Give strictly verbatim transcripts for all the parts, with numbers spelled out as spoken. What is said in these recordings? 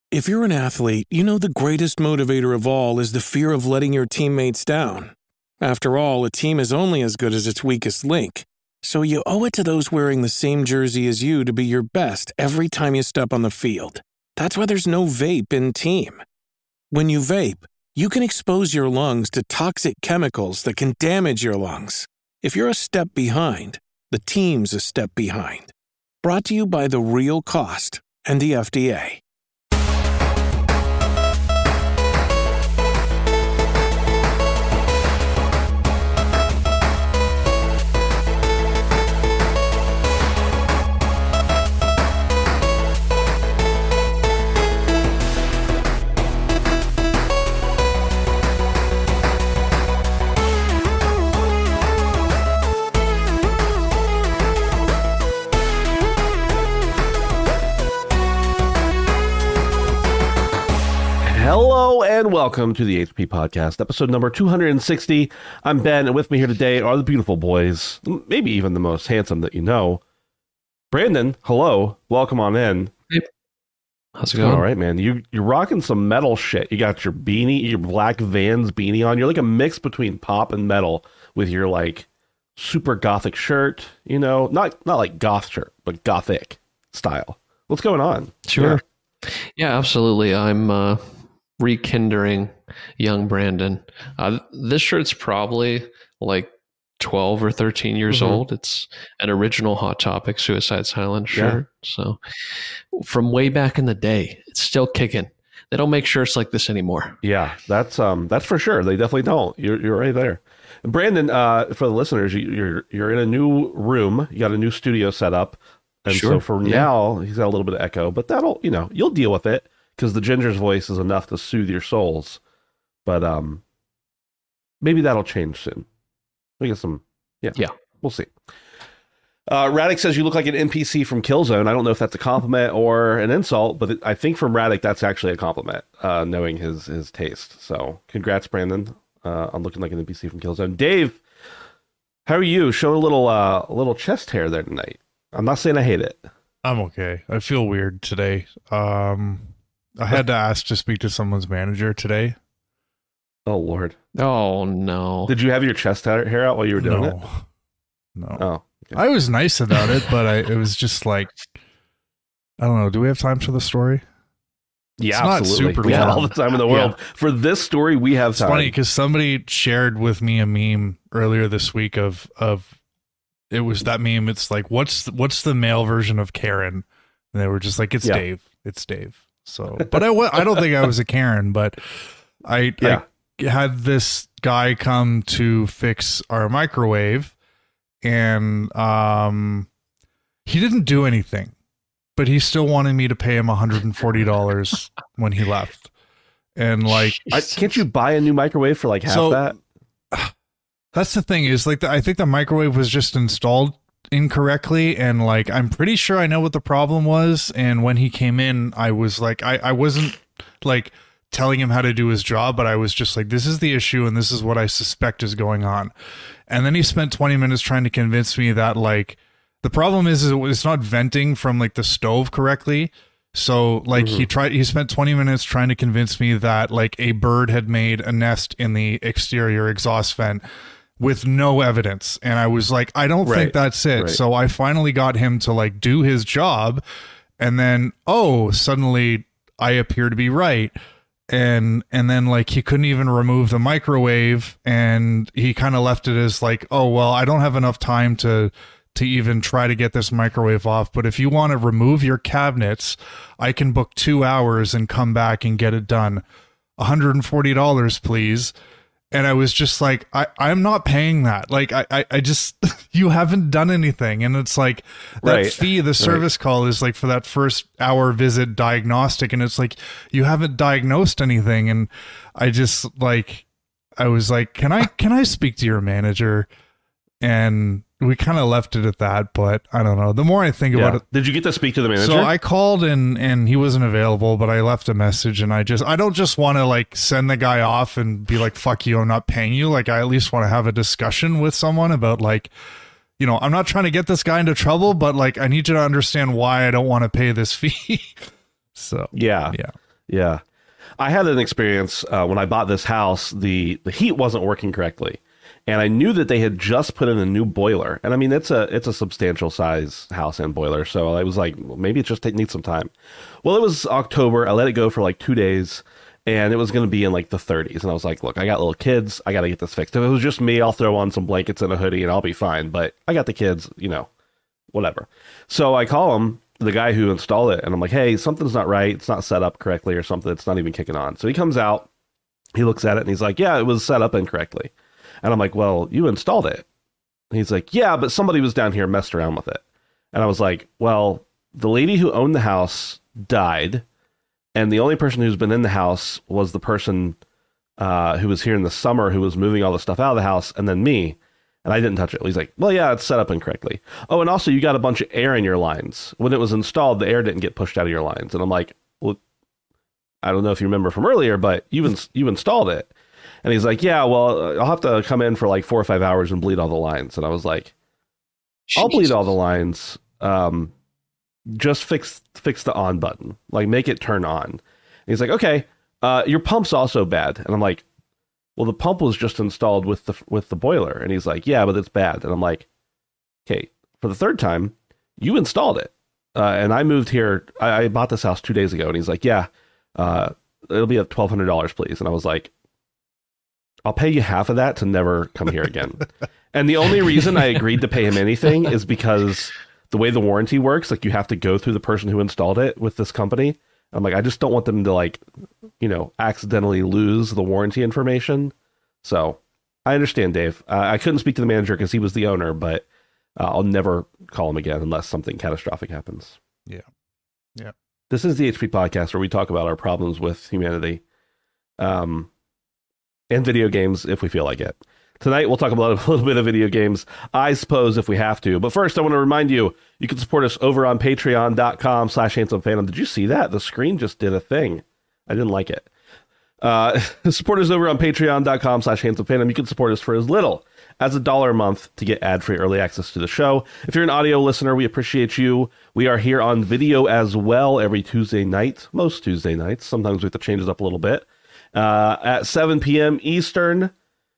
If you're an athlete, you know the greatest motivator of all is the fear of letting your teammates down. After all, a team is only as good as its weakest link. So you owe it to those wearing the same jersey as you to be your best every time you step on the field. That's why there's no vape in team. When you vape, you can expose your lungs to toxic chemicals that can damage your lungs. If you're a step behind, the team's a step behind. Brought to you by The Real Cost and the F D A. Hello and welcome to the H P Podcast, episode number two hundred sixty. I'm Ben, and with me here today are the beautiful boys, maybe even the most handsome that you know. Brandon, hello. Welcome on in. Hey. How's it going? All right, man. You, you're rocking some metal shit. You got your beanie, your black Vans beanie on. You're like a mix between pop and metal with your, like, super gothic shirt. You know, not, not like goth shirt, but gothic style. What's going on? Sure. Yeah, yeah absolutely. I'm... uh rekindling young Brandon. Uh, this shirt's probably like twelve or thirteen years mm-hmm. old. It's an original Hot Topic Suicide Silence shirt. Yeah. So from way back in the day, it's still kicking. They don't make shirts like this anymore. Yeah, that's um that's for sure. They definitely don't. You're you're right there. And Brandon, uh, for the listeners, you, you're you're in a new room. You got a new studio set up. And sure. so for yeah. now, he's got a little bit of echo, but that'll, you know, you'll deal with it. Because the Ginger's voice is enough to soothe your souls. But um, maybe that'll change soon. We get some, yeah, yeah, we'll see. Uh, Radic says you look like an N P C from Killzone. I don't know if that's a compliment or an insult, but it, I think from Radic, that's actually a compliment, uh, knowing his his taste. So congrats, Brandon, uh, on looking like an N P C from Killzone. Dave, how are you? Show a little, uh, a little chest hair there tonight. I'm not saying I hate it. I'm okay. I feel weird today. Um... I had to ask to speak to someone's manager today. Oh, Lord. Oh, no. Did you have your chest hair out while you were doing no. it? No. Oh, okay. I was nice about it, but I, it was just like, I don't know. Do we have time for the story? Yeah, it's absolutely. Not super we long. have all the time in the world. Yeah. For this story, we have it's time. It's funny because somebody shared with me a meme earlier this week of, of it was that meme. It's like, what's, what's the male version of Karen? And they were just like, it's yeah. Dave. It's Dave. So, but I, I don't think I was a Karen, but I, yeah. I had this guy come to fix our microwave and, um, he didn't do anything, but he still wanted me to pay him one hundred forty dollars when he left. And like, I, can't you buy a new microwave for like half so, that? That's the thing is like, the, I think the microwave was just installed incorrectly, and like I'm pretty sure I know what the problem was, and when he came in I was like I, I wasn't like telling him how to do his job, but I was just like, this is the issue and this is what I suspect is going on. And then he spent twenty minutes trying to convince me that like the problem is, is it's not venting from like the stove correctly. So like mm-hmm. he tried he spent twenty minutes trying to convince me that like a bird had made a nest in the exterior exhaust vent with no evidence. And I was like, I don't right. think that's it. Right. So I finally got him to like do his job. And then, oh, suddenly I appear to be right. And, and then like, he couldn't even remove the microwave, and he kind of left it as like, oh, well, I don't have enough time to, to even try to get this microwave off. But if you want to remove your cabinets, I can book two hours and come back and get it done. one hundred forty dollars, please. And I was just like, I, I'm not paying that. Like, I, I, I just, you haven't done anything. And it's like, that right. fee, the service right. call is like for that first hour visit diagnostic. And it's like, you haven't diagnosed anything. And I just like, I was like, can I, can I speak to your manager? And we kind of left it at that, but I don't know. The more I think yeah. about it. Did you get to speak to the manager? So I called and, and he wasn't available, but I left a message, and I just, I don't just want to like send the guy off and be like, fuck you, I'm not paying you. Like, I at least want to have a discussion with someone about like, you know, I'm not trying to get this guy into trouble, but like, I need you to understand why I don't want to pay this fee. So yeah. Yeah. Yeah. I had an experience uh, when I bought this house. The, the heat wasn't working correctly. And I knew that they had just put in a new boiler. And I mean, it's a it's a substantial size house and boiler. So I was like, well, maybe it just needs some time. Well, it was October. I let it go for like two days. And it was going to be in like the thirties. And I was like, look, I got little kids. I got to get this fixed. If it was just me, I'll throw on some blankets and a hoodie and I'll be fine. But I got the kids, you know, whatever. So I call him, the guy who installed it. And I'm like, hey, something's not right. It's not set up correctly or something. It's not even kicking on. So he comes out. He looks at it and he's like, yeah, it was set up incorrectly. And I'm like, well, you installed it. And he's like, yeah, but somebody was down here messed around with it. And I was like, well, the lady who owned the house died. And the only person who's been in the house was the person uh, who was here in the summer who was moving all the stuff out of the house, and then me. And I didn't touch it. He's like, well, yeah, it's set up incorrectly. Oh, and also you got a bunch of air in your lines. When it was installed, the air didn't get pushed out of your lines. And I'm like, well, I don't know if you remember from earlier, but you ins- you installed it. And he's like, yeah, well, I'll have to come in for like four or five hours and bleed all the lines. And I was like, I'll bleed all the lines. Um, just fix fix the on button. Like, make it turn on. And he's like, okay, uh, your pump's also bad. And I'm like, well, the pump was just installed with the with the boiler. And he's like, yeah, but it's bad. And I'm like, okay, for the third time, you installed it. Uh, and I moved here. I, I bought this house two days ago. And he's like, yeah, uh, it'll be at twelve hundred dollars, please. And I was like, I'll pay you half of that to never come here again. And the only reason I agreed to pay him anything is because the way the warranty works, like, you have to go through the person who installed it with this company. I'm like, I just don't want them to, like, you know, accidentally lose the warranty information. So I understand, Dave. Uh, I couldn't speak to the manager because he was the owner, but uh, I'll never call him again unless something catastrophic happens. Yeah. Yeah. This is the H P Podcast, where we talk about our problems with humanity. Um, and video games if we feel like it. Tonight, we'll talk about a little bit of video games, I suppose, if we have to. But first, I want to remind you, you can support us over on patreon.com slash handsome phantom. Did you see that? The screen just did a thing. I didn't like it. Uh, support us over on patreon.com slash handsome phantom. You can support us for as little as a dollar a month to get ad-free early access to the show. If you're an audio listener, we appreciate you. We are here on video as well every Tuesday night, most Tuesday nights. Sometimes we have to change it up a little bit. Uh, at seven p.m. Eastern.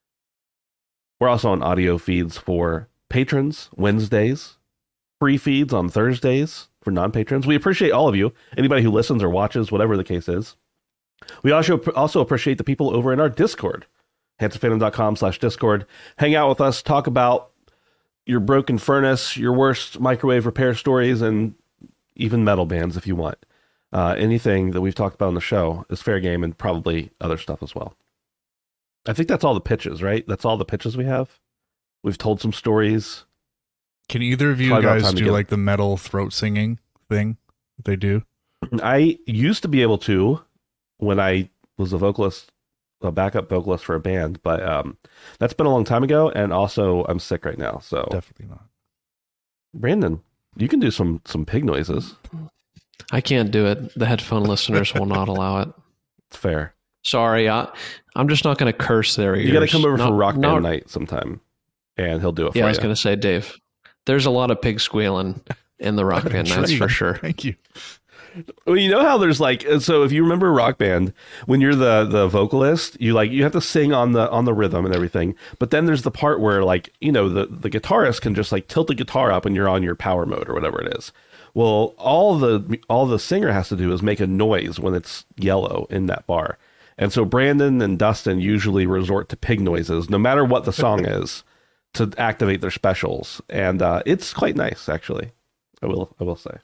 We're also on audio feeds for patrons Wednesdays, free feeds on Thursdays for non-patrons. We appreciate all of you, anybody who listens or watches, whatever the case is. We also also appreciate the people over in our Discord, handsome phantom dot com slash Discord. Hang out with us, talk about your broken furnace, your worst microwave repair stories, and even metal bands if you want. Uh, anything that we've talked about on the show is fair game, and probably other stuff as well. I think that's all the pitches, right? That's all the pitches we have. We've told some stories. Can either of you Probably about guys time to do get- like the metal throat singing thing that they do? I used to be able to when I was a vocalist, a backup vocalist for a band, but um, that's been a long time ago, and also I'm sick right now. So Definitely not. Brandon, you can do some some pig noises. I can't do it. The headphone listeners will not allow it. It's fair. Sorry, I, I'm just not going to curse their ears. You got to come over Not- for Rock Band not- night sometime, and he'll do it for Yeah, I you. was going to say, Dave, there's a lot of pig squealing in the Rock Band nights for sure. Thank you. Well, you know how there's like, so if you remember Rock Band, when you're the the vocalist, you like you have to sing on the on the rhythm and everything. But then there's the part where, like, you know, the the guitarist can just like tilt the guitar up and you're on your power mode or whatever it is. Well, all the all the singer has to do is make a noise when it's yellow in that bar. And so Brandon and Dustin usually resort to pig noises, no matter what the song is, to activate their specials. And uh, it's quite nice, actually. I will I will say.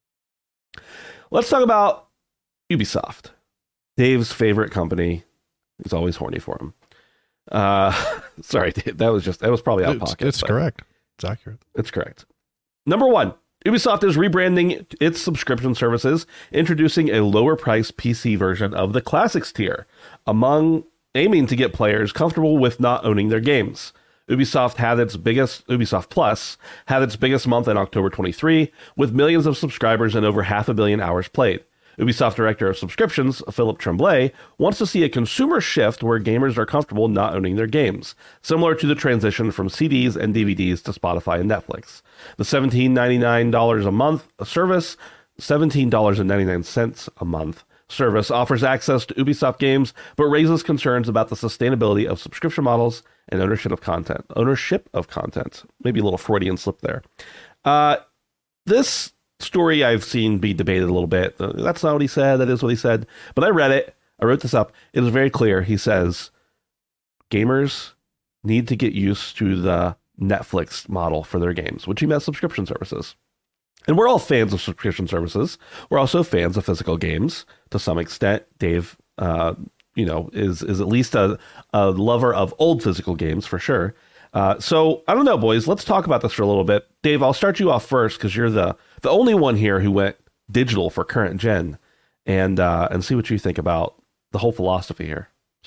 Let's talk about Ubisoft, Dave's favorite company. He's always horny for him. Uh, sorry, Dave, that was just that was probably out of It's, pocket. it's but correct. It's accurate. It's correct. Number one, Ubisoft is rebranding its subscription services, introducing a lower price P C version of the Classics tier, among aiming to get players comfortable with not owning their games. Ubisoft had its biggest Ubisoft Plus had its biggest month in October twenty-three, with millions of subscribers and over half a billion hours played. Ubisoft Director of Subscriptions, Philip Tremblay, wants to see a consumer shift where gamers are comfortable not owning their games, similar to the transition from C Ds and D V Ds to Spotify and Netflix. The seventeen dollars and ninety-nine cents a month service, seventeen dollars and ninety-nine cents a month, service offers access to Ubisoft games, but raises concerns about the sustainability of subscription models and ownership of content. Ownership of content. Maybe a little Freudian slip there. Uh, this story I've seen be debated a little bit. That's not what he said. That is what he said. But I read it. I wrote this up. It is very clear. He says gamers need to get used to the Netflix model for their games, which he meant subscription services. And we're all fans of subscription services. We're also fans of physical games to some extent. Dave, uh, you know, is is at least a, a lover of old physical games for sure. Uh, so I don't know, boys. Let's talk about this for a little bit. Dave, I'll start you off first because you're the the only one here who went digital for current gen, and uh, and see what you think about the whole philosophy here.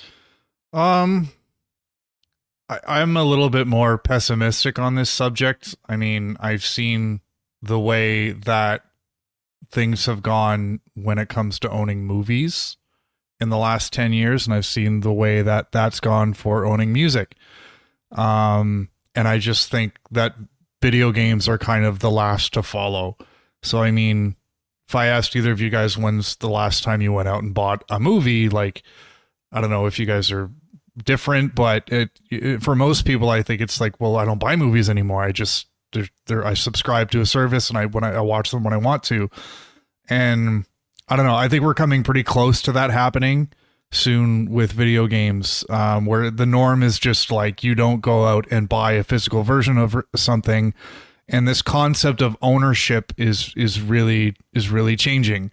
Um, I, I'm a little bit more pessimistic on this subject. I mean, I've seen the way that things have gone when it comes to owning movies in the last ten years. And I've seen the way that that's gone for owning music. Um, and I just think that video games are kind of the last to follow. So, I mean, if I asked either of you guys, when's the last time you went out and bought a movie? Like, I don't know if you guys are different, but it, it for most people, I think it's like, well, I don't buy movies anymore. I just, They're, they're, I subscribe to a service and I when I, I watch them when I want to, and I don't know. I think we're coming pretty close to that happening soon with video games, um, where the norm is just like you don't go out and buy a physical version of something, and this concept of ownership is is really is really changing,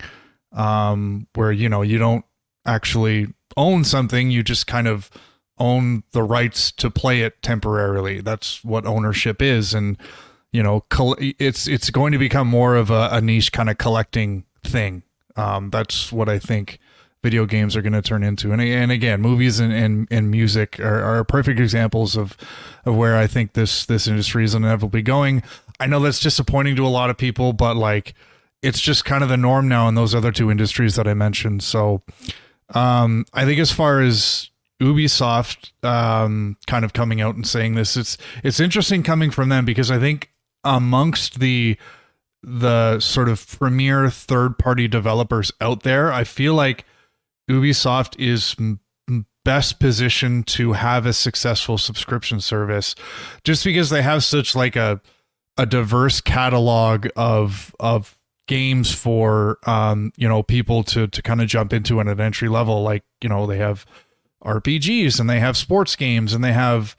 um, where you know you don't actually own something, you just kind of own the rights to play it temporarily. That's what ownership is, and you know, it's it's going to become more of a, a niche kind of collecting thing. Um, that's what I think video games are going to turn into. And and again, movies and, and, and music are, are perfect examples of of where I think this this industry is inevitably going. I know that's disappointing to a lot of people, but like it's just kind of the norm now in those other two industries that I mentioned. So um, I think as far as Ubisoft um, kind of coming out and saying this, it's it's interesting coming from them because I think amongst the the sort of premier third-party developers out there, I feel like Ubisoft is m- best positioned to have a successful subscription service, just because they have such like a a diverse catalog of of games for um you know people to to kind of jump into at an entry level. Like you know they have R P Gs and they have sports games and they have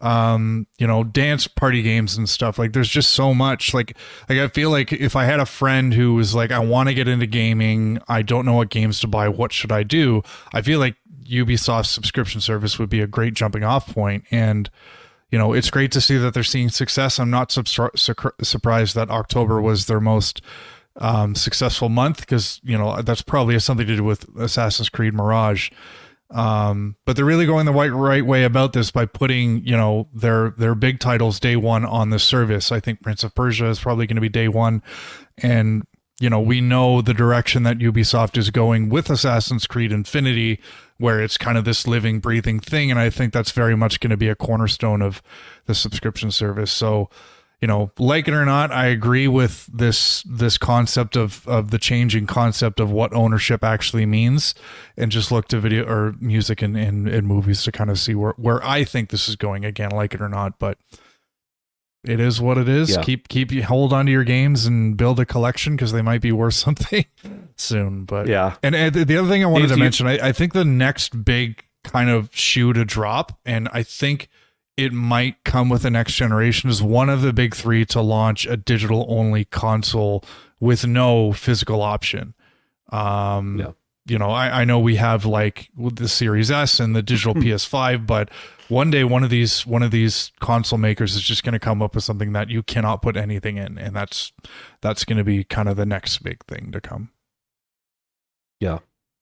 um you know dance party games and stuff. Like there's just so much. Like like I feel like if I had a friend who was like, I want to get into gaming, I don't know what games to buy, what should I do, I feel like Ubisoft's subscription service would be a great jumping off point. And you know it's great to see that they're seeing success. I'm not su- su- surprised that October was their most um successful month, because you know that's probably something to do with Assassin's Creed Mirage. Um, but they're really going the right right way about this by putting, you know, their their big titles day one on the service. I think Prince of Persia is probably going to be day one, and you know we know the direction that Ubisoft is going with Assassin's Creed Infinity, where it's kind of this living, breathing thing, and I think that's very much going to be a cornerstone of the subscription service. So, you know, like it or not, I agree with this this concept of of the changing concept of what ownership actually means, and just look to video or music and, and, and movies to kind of see where, where I think this is going, again, like it or not. But it is what it is. Yeah. Keep keep you hold on to your games and build a collection, because they might be worth something soon. But yeah. And, and the other thing I wanted if to you- mention, I, I think the next big kind of shoe to drop, and I think it might come with the next generation, is one of the big three to launch a digital only console with no physical option. Um, yeah. You know, I, I know we have like the Series S and the digital P S five, but one day one of these one of these console makers is just going to come up with something that you cannot put anything in, and that's that's going to be kind of the next big thing to come. Yeah.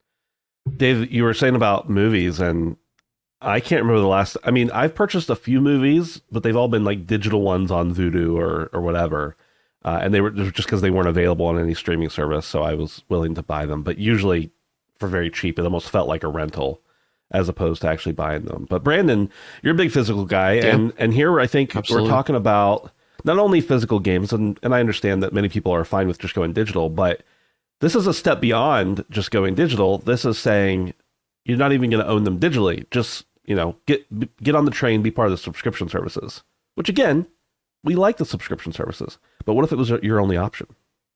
Dave, you were saying about movies, and I can't remember the last. I mean, I've purchased a few movies, but they've all been like digital ones on Vudu or or whatever, uh, and they were just because they weren't available on any streaming service, so I was willing to buy them. But usually for very cheap, it almost felt like a rental as opposed to actually buying them. But Brandon, you're a big physical guy, Yeah. and and here I think Absolutely. we're talking about not only physical games, and and I understand that many people are fine with just going digital, but This is a step beyond just going digital. This is saying you're not even going to own them digitally. Just, you know, get get on the train, be part of the subscription services. Which again, we like the subscription services. But what if it was your only option?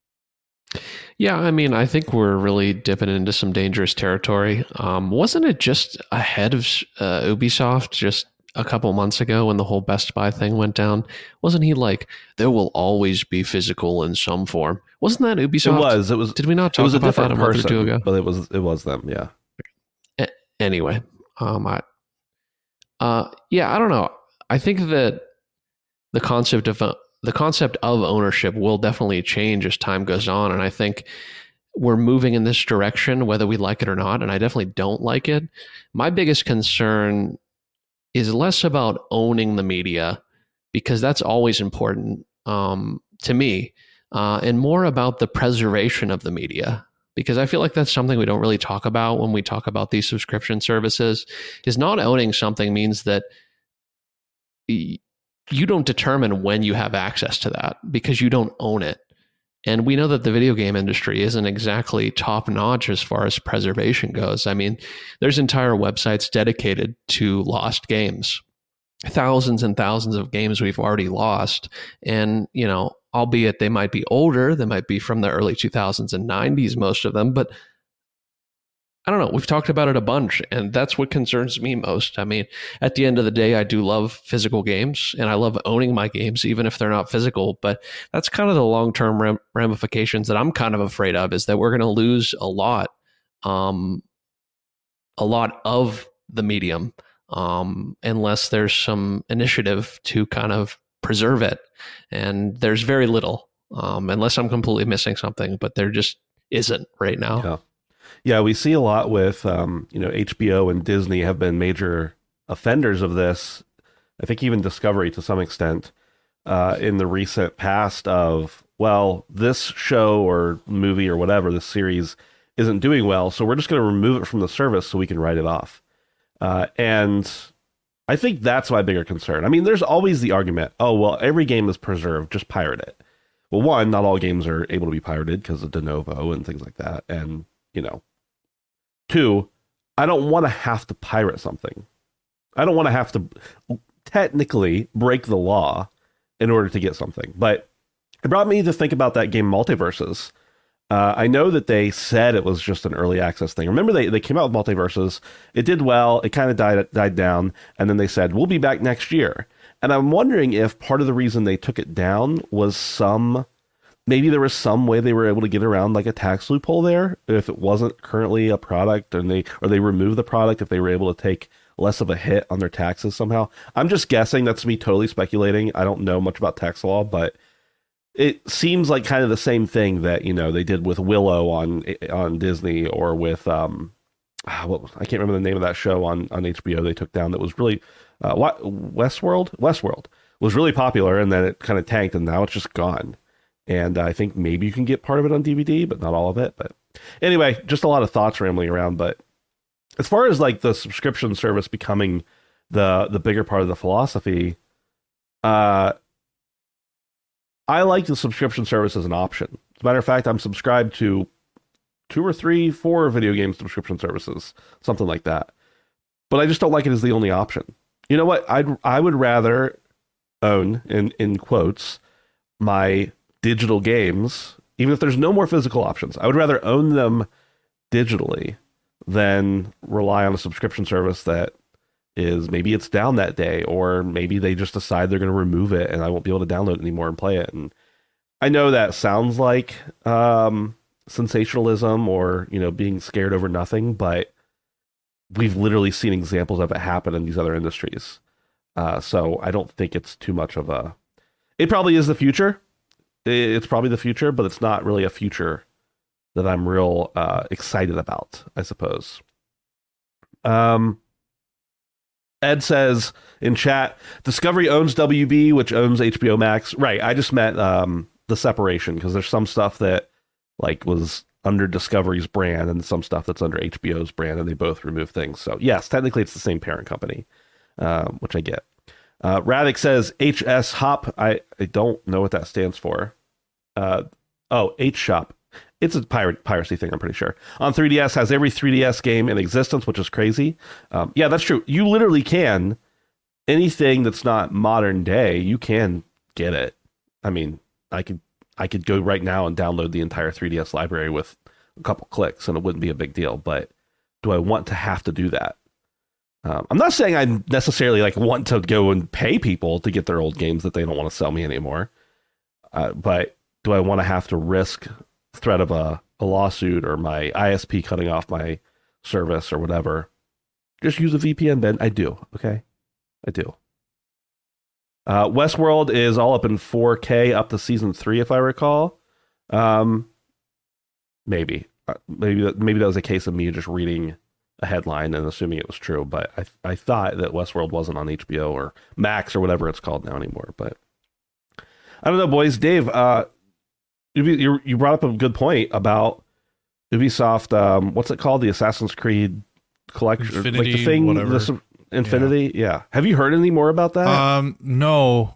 Yeah, I mean, I think we're really dipping into some dangerous territory. Um, wasn't it just ahead of uh, Ubisoft just a couple months ago when the whole Best Buy thing went down? Wasn't he like, there will always be physical in some form? Wasn't that Ubisoft? It was. It was. Did we not talk it was about a different that a month person, or two ago? But it was. It was them. Yeah. A- anyway, um, I, uh, yeah, I don't know. I think that the concept of uh, the concept of ownership will definitely change as time goes on, and I think we're moving in this direction, whether we like it or not. And I definitely don't like it. My biggest concern is less about owning the media, because that's always important um, to me, uh, and more about the preservation of the media, because I feel like that's something we don't really talk about when we talk about these subscription services. Is not owning something means that y- you don't determine when you have access to that because you don't own it. And we know that the video game industry isn't exactly top notch as far as preservation goes. I mean, there's entire websites dedicated to lost games, thousands and thousands of games we've already lost. And, you know, albeit they might be older, they might be from the early two thousands and nineties, most of them, but I don't know. We've talked about it a bunch, and that's what concerns me most. I mean, at the end of the day, I do love physical games, and I love owning my games, even if they're not physical. But that's kind of the long-term ram- ramifications that I'm kind of afraid of, is that we're going to lose a lot, um, a lot of the medium, um, unless there's some initiative to kind of preserve it. And there's very little, um, unless I'm completely missing something, but there just isn't right now. Yeah. Yeah, we see a lot with, um, you know, H B O and Disney have been major offenders of this. I think even Discovery to some extent uh, in the recent past of, well, this show or movie or whatever, this series isn't doing well, so we're just going to remove it from the service so we can write it off. Uh, and I think that's my bigger concern. I mean, there's always the argument, oh, well, every game is preserved, just pirate it. Well, one, not all games are able to be pirated because of de novo and things like that. And, you know, two, I don't want to have to pirate something. I don't want to have to technically break the law in order to get something. But it brought me to think about that game Multiverses. Uh, I know that they said it was just an early access thing. Remember, they, they came out with Multiverses. It did well. It kind of died died down. And then they said, we'll be back next year. And I'm wondering if part of the reason they took it down was some... Maybe there was some way they were able to get around like a tax loophole there if it wasn't currently a product, and they or they removed the product if they were able to take less of a hit on their taxes somehow. I'm just guessing. That's me totally speculating. I don't know much about tax law, but it seems like kind of the same thing that, you know, they did with Willow on on Disney, or with um what I can't remember the name of that show on on H B O they took down that was really uh, what Westworld Westworld was really popular, and then it kind of tanked, and now it's just gone. And I think maybe you can get part of it on D V D, but not all of it. But anyway, just a lot of thoughts rambling around. But as far as like the subscription service becoming the the bigger part of the philosophy, uh, I like the subscription service as an option. As a matter of fact, I'm subscribed to two or three, four video game subscription services, something like that. But I just don't like it as the only option. You know what? I'd I would rather own, in in quotes, my digital games, even if there's no more physical options. I would rather own them digitally than rely on a subscription service that is, maybe it's down that day, or maybe they just decide they're going to remove it and I won't be able to download it anymore and play it. And I know that sounds like um, sensationalism or, you know, being scared over nothing, but we've literally seen examples of it happen in these other industries. Uh, so I don't think it's too much of a... It probably is the future. It's probably the future, but it's not really a future that I'm real uh, excited about, I suppose. Um, Ed says in chat, Discovery owns W B, which owns H B O Max. Right, I just meant um, the separation, because there's some stuff that like was under Discovery's brand and some stuff that's under H B O's brand, and they both remove things. So yes, technically it's the same parent company, um, which I get. Uh, Radek says H S Hop. I, I don't know what that stands for. Uh, oh, H Shop. It's a pirate piracy thing, I'm pretty sure. On three D S, has every three D S game in existence, which is crazy. Um, yeah, that's true. You literally can. Anything that's not modern day, you can get it. I mean, I could I could go right now and download the entire three D S library with a couple clicks, and it wouldn't be a big deal. But do I want to have to do that? Um, I'm not saying I necessarily like want to go and pay people to get their old games that they don't want to sell me anymore. Uh, but do I want to have to risk threat of a, a lawsuit or my I S P cutting off my service or whatever? Just use a V P N, Ben. I do. Okay. I do. Uh, Westworld is all up in four K up to season three, if I recall. Um, maybe, uh, maybe, that, maybe that was a case of me just reading a headline and assuming it was true. But I, I thought that Westworld wasn't on H B O or Max or whatever it's called now anymore. But I don't know, boys. Dave, uh, You, you brought up a good point about Ubisoft. Um, what's it called? The Assassin's Creed collection, Infinity, like the thing, whatever. this Infinity. Yeah. yeah. Have you heard any more about that? Um, no.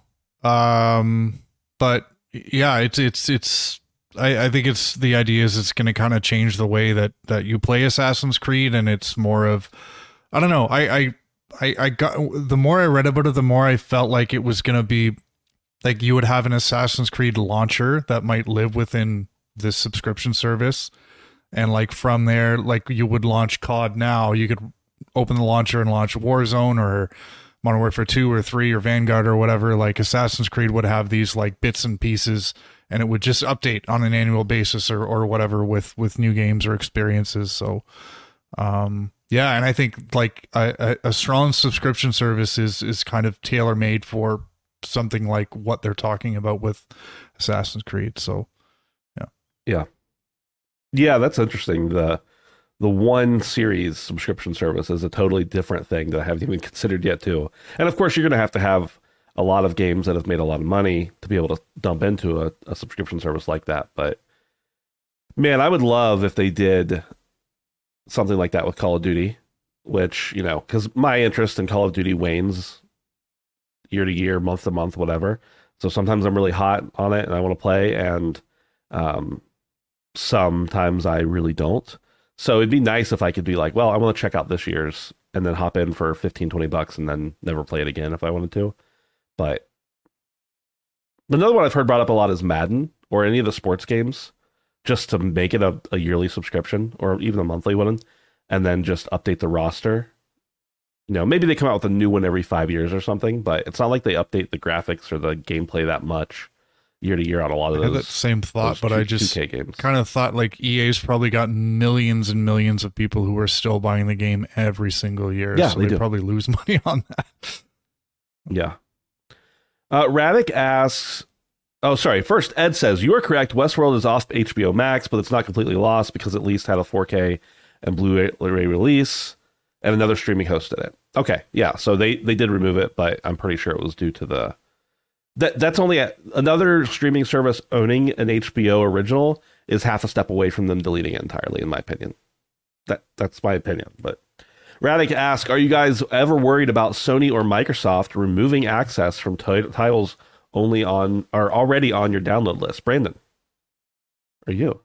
Um, but yeah, it's it's it's. I, I think it's the idea is it's going to kind of change the way that that you play Assassin's Creed, and it's more of, I don't know. I I I, I got the more I read about it, the more I felt like it was going to be. Like you would have an Assassin's Creed launcher that might live within this subscription service. And like from there, like you would launch C O D now, you could open the launcher and launch Warzone or Modern Warfare two or three or Vanguard or whatever. Like Assassin's Creed would have these like bits and pieces, and it would just update on an annual basis or, or whatever with, with new games or experiences. So, um, yeah. And I think like a, a strong subscription service is, is kind of tailor made for something like what they're talking about with Assassin's Creed. So yeah. Yeah. Yeah, that's interesting. The the one series subscription service is a totally different thing that I haven't even considered yet too. And of course you're gonna have to have a lot of games that have made a lot of money to be able to dump into a, a subscription service like that. But man, I would love if they did something like that with Call of Duty, which, you know, because my interest in Call of Duty wanes year to year, month to month, whatever. So sometimes I'm really hot on it and I want to play, and um, sometimes I really don't. So it'd be nice if I could be like, well, I want to check out this year's and then hop in for fifteen, twenty bucks and then never play it again if I wanted to. But another one I've heard brought up a lot is Madden or any of the sports games, just to make it a, a yearly subscription or even a monthly one, and then just update the roster. You know, maybe they come out with a new one every five years or something, but it's not like they update the graphics or the gameplay that much year to year on a lot of I those. had that same thought, but two, I just two K games. kind of thought like E A's probably got millions and millions of people who are still buying the game every single year. Yeah, so they they do. probably lose money on that. Yeah. Uh, Radic asks, oh, sorry. First, Ed says, you are correct. Westworld is off H B O Max, but it's not completely lost because at least had a four K and Blu-ray release, and another streaming hosted it. Okay, yeah. So they, they did remove it, but I'm pretty sure it was due to the... That That's only a, another streaming service owning an H B O original is half a step away from them deleting it entirely, in my opinion. That That's my opinion, but... Radic asks, are you guys ever worried about Sony or Microsoft removing access from t- titles only on are already on your download list? Brandon, are you?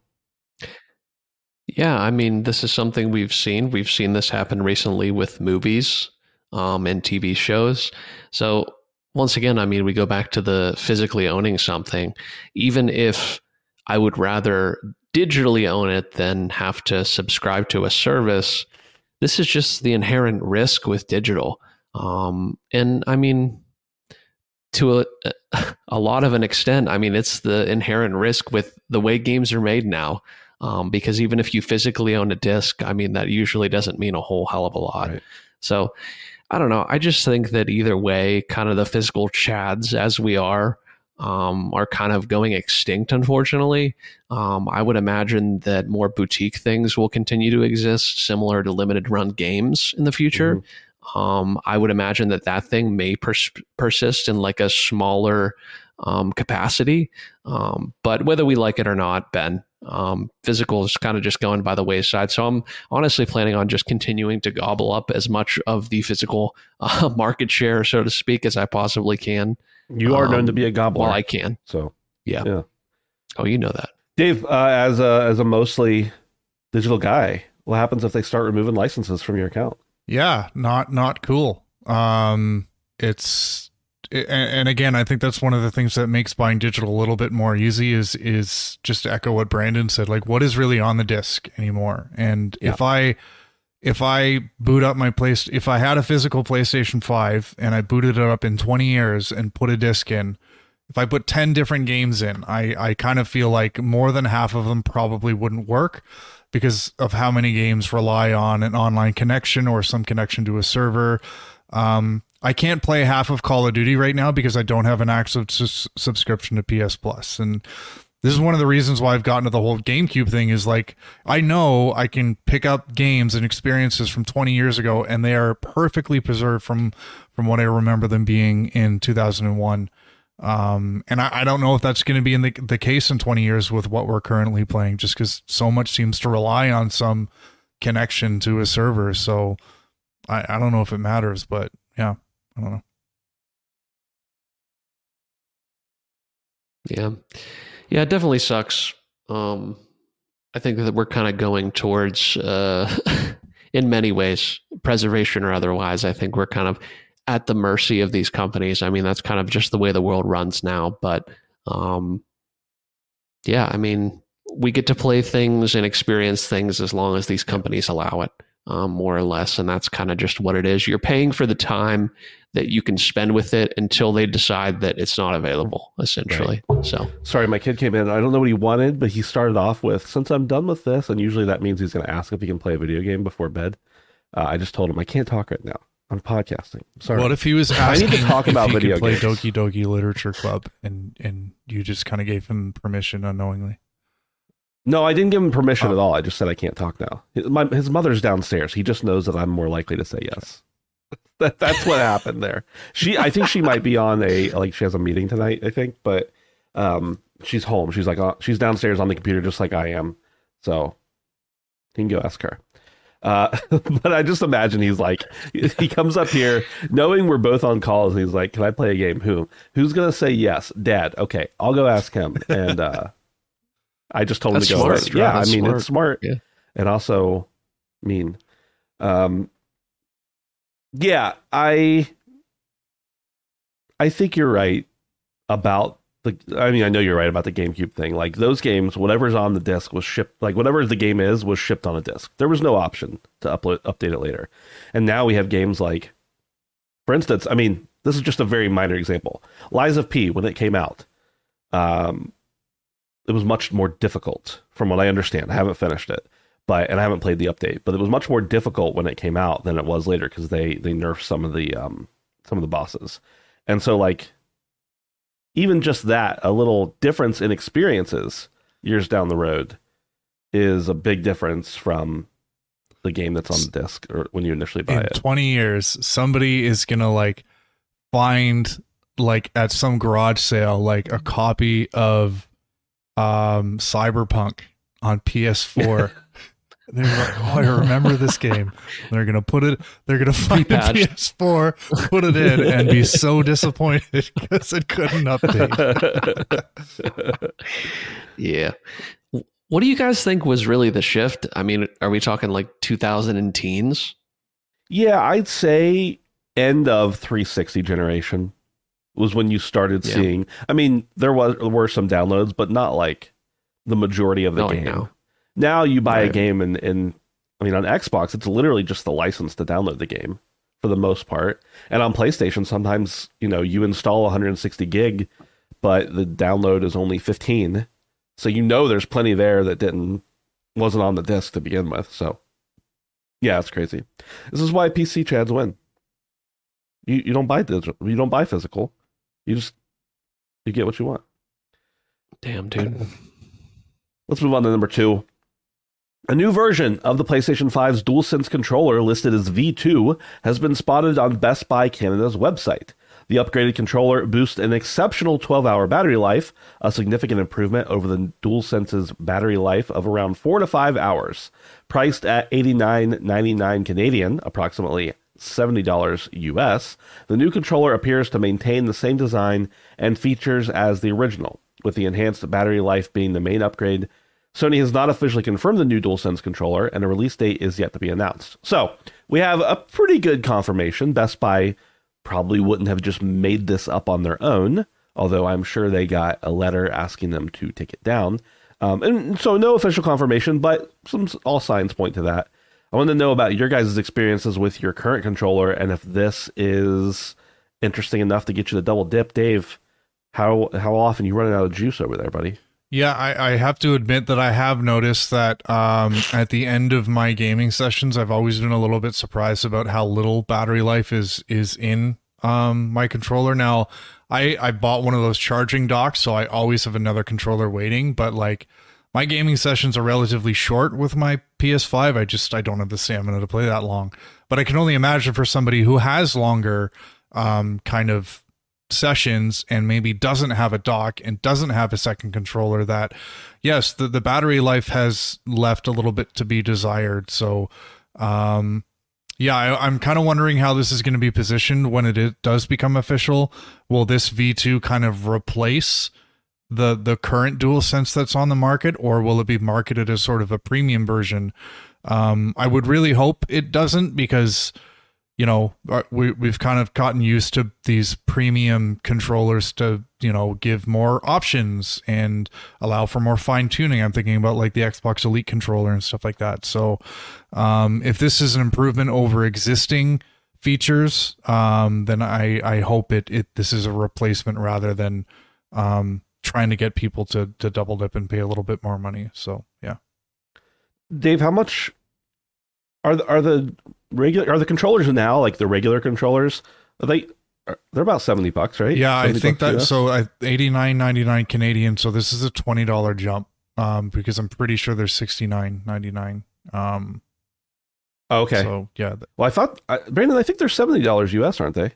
Yeah, I mean, this is something we've seen. We've seen this happen recently with movies um, and T V shows. So once again, I mean, we go back to the physically owning something. Even if I would rather digitally own it than have to subscribe to a service, this is just the inherent risk with digital. Um, and I mean, to a, a lot of an extent, I mean, it's the inherent risk with the way games are made now. Um, because even if you physically own a disc, I mean, that usually doesn't mean a whole hell of a lot. Right. So I don't know. I just think that either way, kind of the physical chads as we are, um, are kind of going extinct, unfortunately. Um, I would imagine that more boutique things will continue to exist, similar to limited run games in the future. Mm-hmm. Um, I would imagine that that thing may pers- persist in like a smaller um, capacity. Um, but whether we like it or not, Ben, um, physical is kind of just going by the wayside. So I'm honestly planning on just continuing to gobble up as much of the physical uh, market share, so to speak, as I possibly can. You are um, known to be a gobbler. Well, I can. So yeah. yeah. Oh, you know that. Dave, uh, as a as a mostly digital guy, what happens if they start removing licenses from your account? Yeah, not not cool. Um, it's and, and again, I think that's one of the things that makes buying digital a little bit more easy is is just to echo what Brandon said. Like, what is really on the disc anymore? And yeah. if I if I boot up my place, if I had a physical PlayStation five and I booted it up in twenty years and put a disc in. If I put ten different games in, I, I kind of feel like more than half of them probably wouldn't work because of how many games rely on an online connection or some connection to a server. Um, I can't play half of Call of Duty right now because I don't have an active su- subscription to P S Plus. And this is one of the reasons why I've gotten to the whole GameCube thing is like, I know I can pick up games and experiences from twenty years ago and they are perfectly preserved from, from what I remember them being in two thousand one. Um, and I, I don't know if that's going to be in the, the case in twenty years with what we're currently playing, just because so much seems to rely on some connection to a server. So I, I don't know if it matters, but yeah, I don't know. Yeah. Yeah, it definitely sucks. Um, I think that we're kind of going towards, uh, in many ways, preservation or otherwise, I think we're kind of at the mercy of these companies. I mean, that's kind of just the way the world runs now. But um, yeah, I mean, we get to play things and experience things as long as these companies allow it, um, more or less. And that's kind of just what it is. You're paying for the time that you can spend with it until they decide that it's not available, essentially. Right. So sorry, my kid came in. I don't know what he wanted, but he started off with, since I'm done with this, and usually that means he's going to ask if he can play a video game before bed. Uh, I just told him I can't talk right now. I'm podcasting. Sorry. What if he was asking I need to talk if about he video could play games. Doki Doki Literature Club and, and you just kind of gave him permission unknowingly? No, I didn't give him permission oh. at all. I just said I can't talk now. His, my, his mother's downstairs. He just knows that I'm more likely to say yes. that, that's what happened there. She, I think she might be on a, like she has a meeting tonight, I think, but um, she's home. She's like, uh, she's downstairs on the computer just like I am. So you can go ask her. Uh, but I just imagine he's like, he comes up here knowing we're both on calls and he's like, can I play a game? Who, who's going to say yes? Dad. Okay. I'll go ask him. And, uh, I just told That's him to go. Smart. Yeah. That's I mean, smart. it's smart yeah. and also mean. Um, yeah, I, I think you're right about the, I mean, I know you're right about the GameCube thing. Like those games, whatever's on the disc was shipped, like whatever the game is was shipped on a disc. There was no option to upload, update it later. And now we have games like, for instance, I mean, this is just a very minor example. Lies of P, when it came out, um, it was much more difficult from what I understand. I haven't finished it, but, and I haven't played the update, but it was much more difficult when it came out than it was later because they, they nerfed some of the, um, some of the bosses. And so like, even just that, a little difference in experiences years down the road is a big difference from the game that's on the disc or when you initially buy in it. twenty years, somebody is going to like find like at some garage sale, like a copy of um, Cyberpunk on P S four. They're like, oh, I remember this game. They're going to put it, they're going to find the P S four, put it in, and be so disappointed because it couldn't update. Yeah. What do you guys think was really the shift? I mean, are we talking like two thousand teens? Yeah, I'd say end of three sixty generation was when you started Yeah. seeing, I mean, there was were some downloads, but not like the majority of the Not like game. now. Now you buy Right. a game and, and I mean, on Xbox, it's literally just the license to download the game for the most part. And on PlayStation, sometimes, you know, you install one hundred sixty gig, but the download is only fifteen. So you know there's plenty there that didn't, wasn't on the disc to begin with. So yeah, it's crazy. This is why P C chads win. You you don't buy digital, you don't buy physical. You just, you get what you want. Damn, dude. Let's move on to number two. A new version of the PlayStation five's DualSense controller, listed as V two, has been spotted on Best Buy Canada's website. The upgraded controller boasts an exceptional twelve-hour battery life, a significant improvement over the DualSense's battery life of around four to five hours. Priced at eighty-nine ninety-nine Canadian, approximately seventy dollars U S, the new controller appears to maintain the same design and features as the original. with the enhanced battery life being the main upgrade. Sony has not officially confirmed the new DualSense controller, and a release date is yet to be announced. So we have a pretty good confirmation. Best Buy probably wouldn't have just made this up on their own, although I'm sure they got a letter asking them to take it down. Um, and so no official confirmation, but some all signs point to that. I want to know about your guys' experiences with your current controller, and if this is interesting enough to get you the double dip. Dave, how how often you running out of juice over there, buddy? Yeah, I, I have to admit that I have noticed that um, at the end of my gaming sessions, I've always been a little bit surprised about how little battery life is is in um, my controller. Now, I, I bought one of those charging docks, so I always have another controller waiting, but like my gaming sessions are relatively short with my P S five. I just, I don't have the stamina to play that long. But I can only imagine for somebody who has longer um, kind of sessions and maybe doesn't have a dock and doesn't have a second controller, that yes, the, the battery life has left a little bit to be desired. So um, yeah, I, I'm kind of wondering how this is going to be positioned when it, it does become official. Will this V two kind of replace the the current DualSense that's on the market, or will it be marketed as sort of a premium version? Um, I would really hope it doesn't, because, you know, we, we've kind of gotten used to these premium controllers to, you know, give more options and allow for more fine tuning. I'm thinking about like the Xbox Elite controller and stuff like that. So um, if this is an improvement over existing features, um, then I, I hope it, it this is a replacement rather than um, trying to get people to, to double dip and pay a little bit more money. So, yeah. Dave, how much are the, are the regular are the controllers now, like the regular controllers? Are they are, they're about seventy bucks, right? Yeah, I think that. So I eighty-nine ninety-nine Canadian. So this is a twenty dollars jump, um, because I'm pretty sure they're sixty-nine ninety-nine. Um, okay. So yeah. Well, I thought I, Brandon, I think they're seventy dollars U S, aren't they?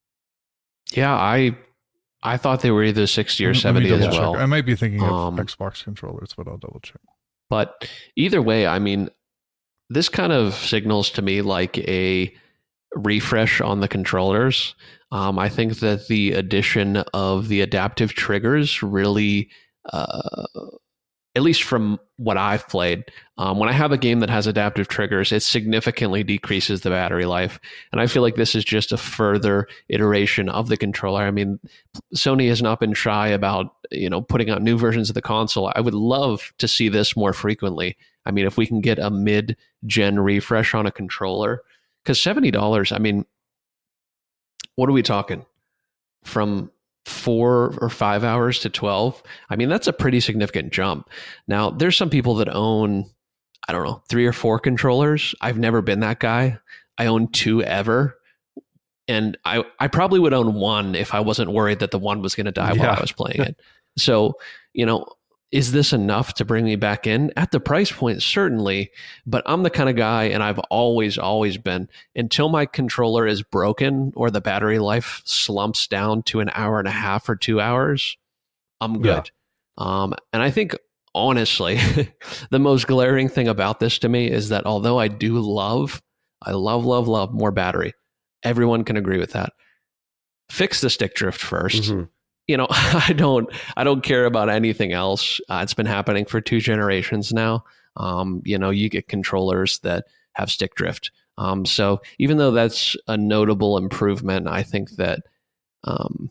Yeah, I I thought they were either sixty or seventy as well. Check. I might be thinking of um, Xbox controllers, but I'll double check. But either way, I mean, this kind of signals to me like a refresh on the controllers. Um, I think that the addition of the adaptive triggers really, uh, at least from what I've played, um, when I have a game that has adaptive triggers, it significantly decreases the battery life. And I feel like this is just a further iteration of the controller. I mean, Sony has not been shy about, you know, putting out new versions of the console. I would love to see this more frequently. I mean, if we can get a mid-gen refresh on a controller, because seventy dollars, I mean, what are we talking? From four or five hours to twelve? I mean, that's a pretty significant jump. Now, there's some people that own, I don't know, three or four controllers. I've never been that guy. I own two ever. And I, I probably would own one if I wasn't worried that the one was going to die yeah. while I was playing it. So, you know, is this enough to bring me back in? At the price point, certainly, but I'm the kind of guy, and I've always, always been, until my controller is broken or the battery life slumps down to an hour and a half or two hours, I'm good. Yeah. Um, and I think, honestly, the most glaring thing about this to me is that although I do love, I love, love, love more battery, everyone can agree with that. Fix the stick drift first. Mm-hmm. You know, I don't, I don't care about anything else. Uh, it's been happening for two generations now. Um, you know, you get controllers that have stick drift. Um, so even though that's a notable improvement, I think that um,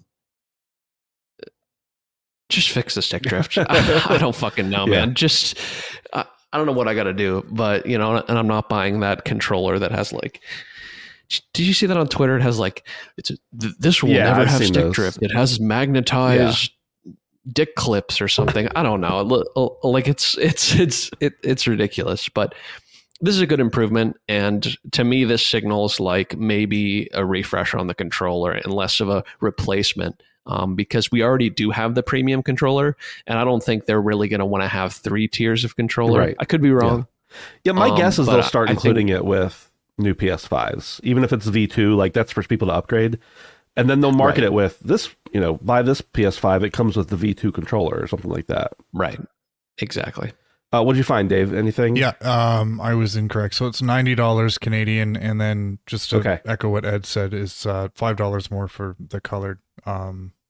just fix the stick drift. I, I don't fucking know, yeah. man. Just, I, I don't know what I got to do, but you know, and I'm not buying that controller that has like. Did you see that on Twitter? It has like, it's a, th- this will yeah, never I've have stick those. drift. It has magnetized yeah. dick clips or something. I don't know. Like it's it's it's it, it's ridiculous. But this is a good improvement, and to me, this signals like maybe a refresh on the controller and less of a replacement. Um, because we already do have the premium controller, and I don't think they're really going to want to have three tiers of controller. Right. I could be wrong. Yeah, yeah my um, guess is they'll start I, including I think, it with new P S fives, even if it's V two, like that's for people to upgrade, and then they'll market right. it with this, you know, buy this P S five, it comes with the V two controller or something like that. Right. Exactly. Uh, what'd you find, Dave? Anything? Yeah, um, I was incorrect. So it's ninety dollars Canadian, and then just to okay. echo what Ed said, is uh, five dollars more for the colored um,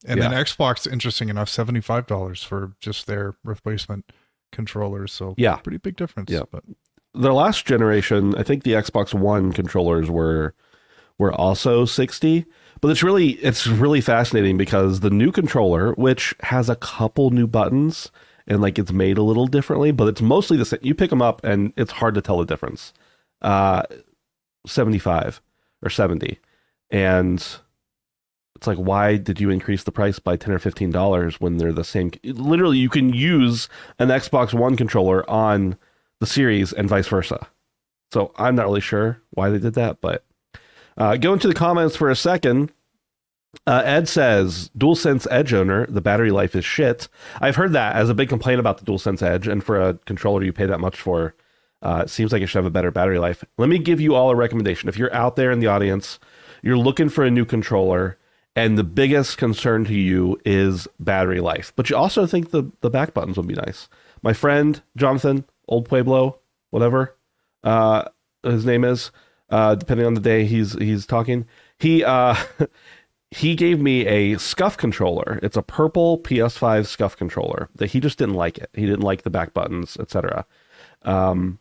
And Yeah. then Xbox, interesting enough, seventy-five dollars for just their replacement controllers. So Yeah. pretty big difference. Yeah. But The last generation, I think the Xbox One controllers were were also sixty, but it's really it's really fascinating because the new controller, which has a couple new buttons and like it's made a little differently, but it's mostly the same. You pick them up and it's hard to tell the difference. Uh, seventy-five or seventy, and it's like, why did you increase the price by ten or fifteen dollars when they're the same? Literally, you can use an Xbox One controller on the Series and vice versa. So I'm not really sure why they did that, but uh, go into the comments for a second. Uh, Ed says, DualSense Edge owner, the battery life is shit. I've heard that as a big complaint about the DualSense Edge, and for a controller you pay that much for, uh, it seems like it should have a better battery life. Let me give you all a recommendation. If you're out there in the audience, you're looking for a new controller, and the biggest concern to you is battery life, but you also think the, the back buttons would be nice. My friend, Jonathan, Old Pueblo, whatever uh, his name is, uh, depending on the day he's he's talking, he uh, he gave me a SCUF controller. It's a purple P S five SCUF controller that he just didn't like it. He didn't like the back buttons, et cetera. Um,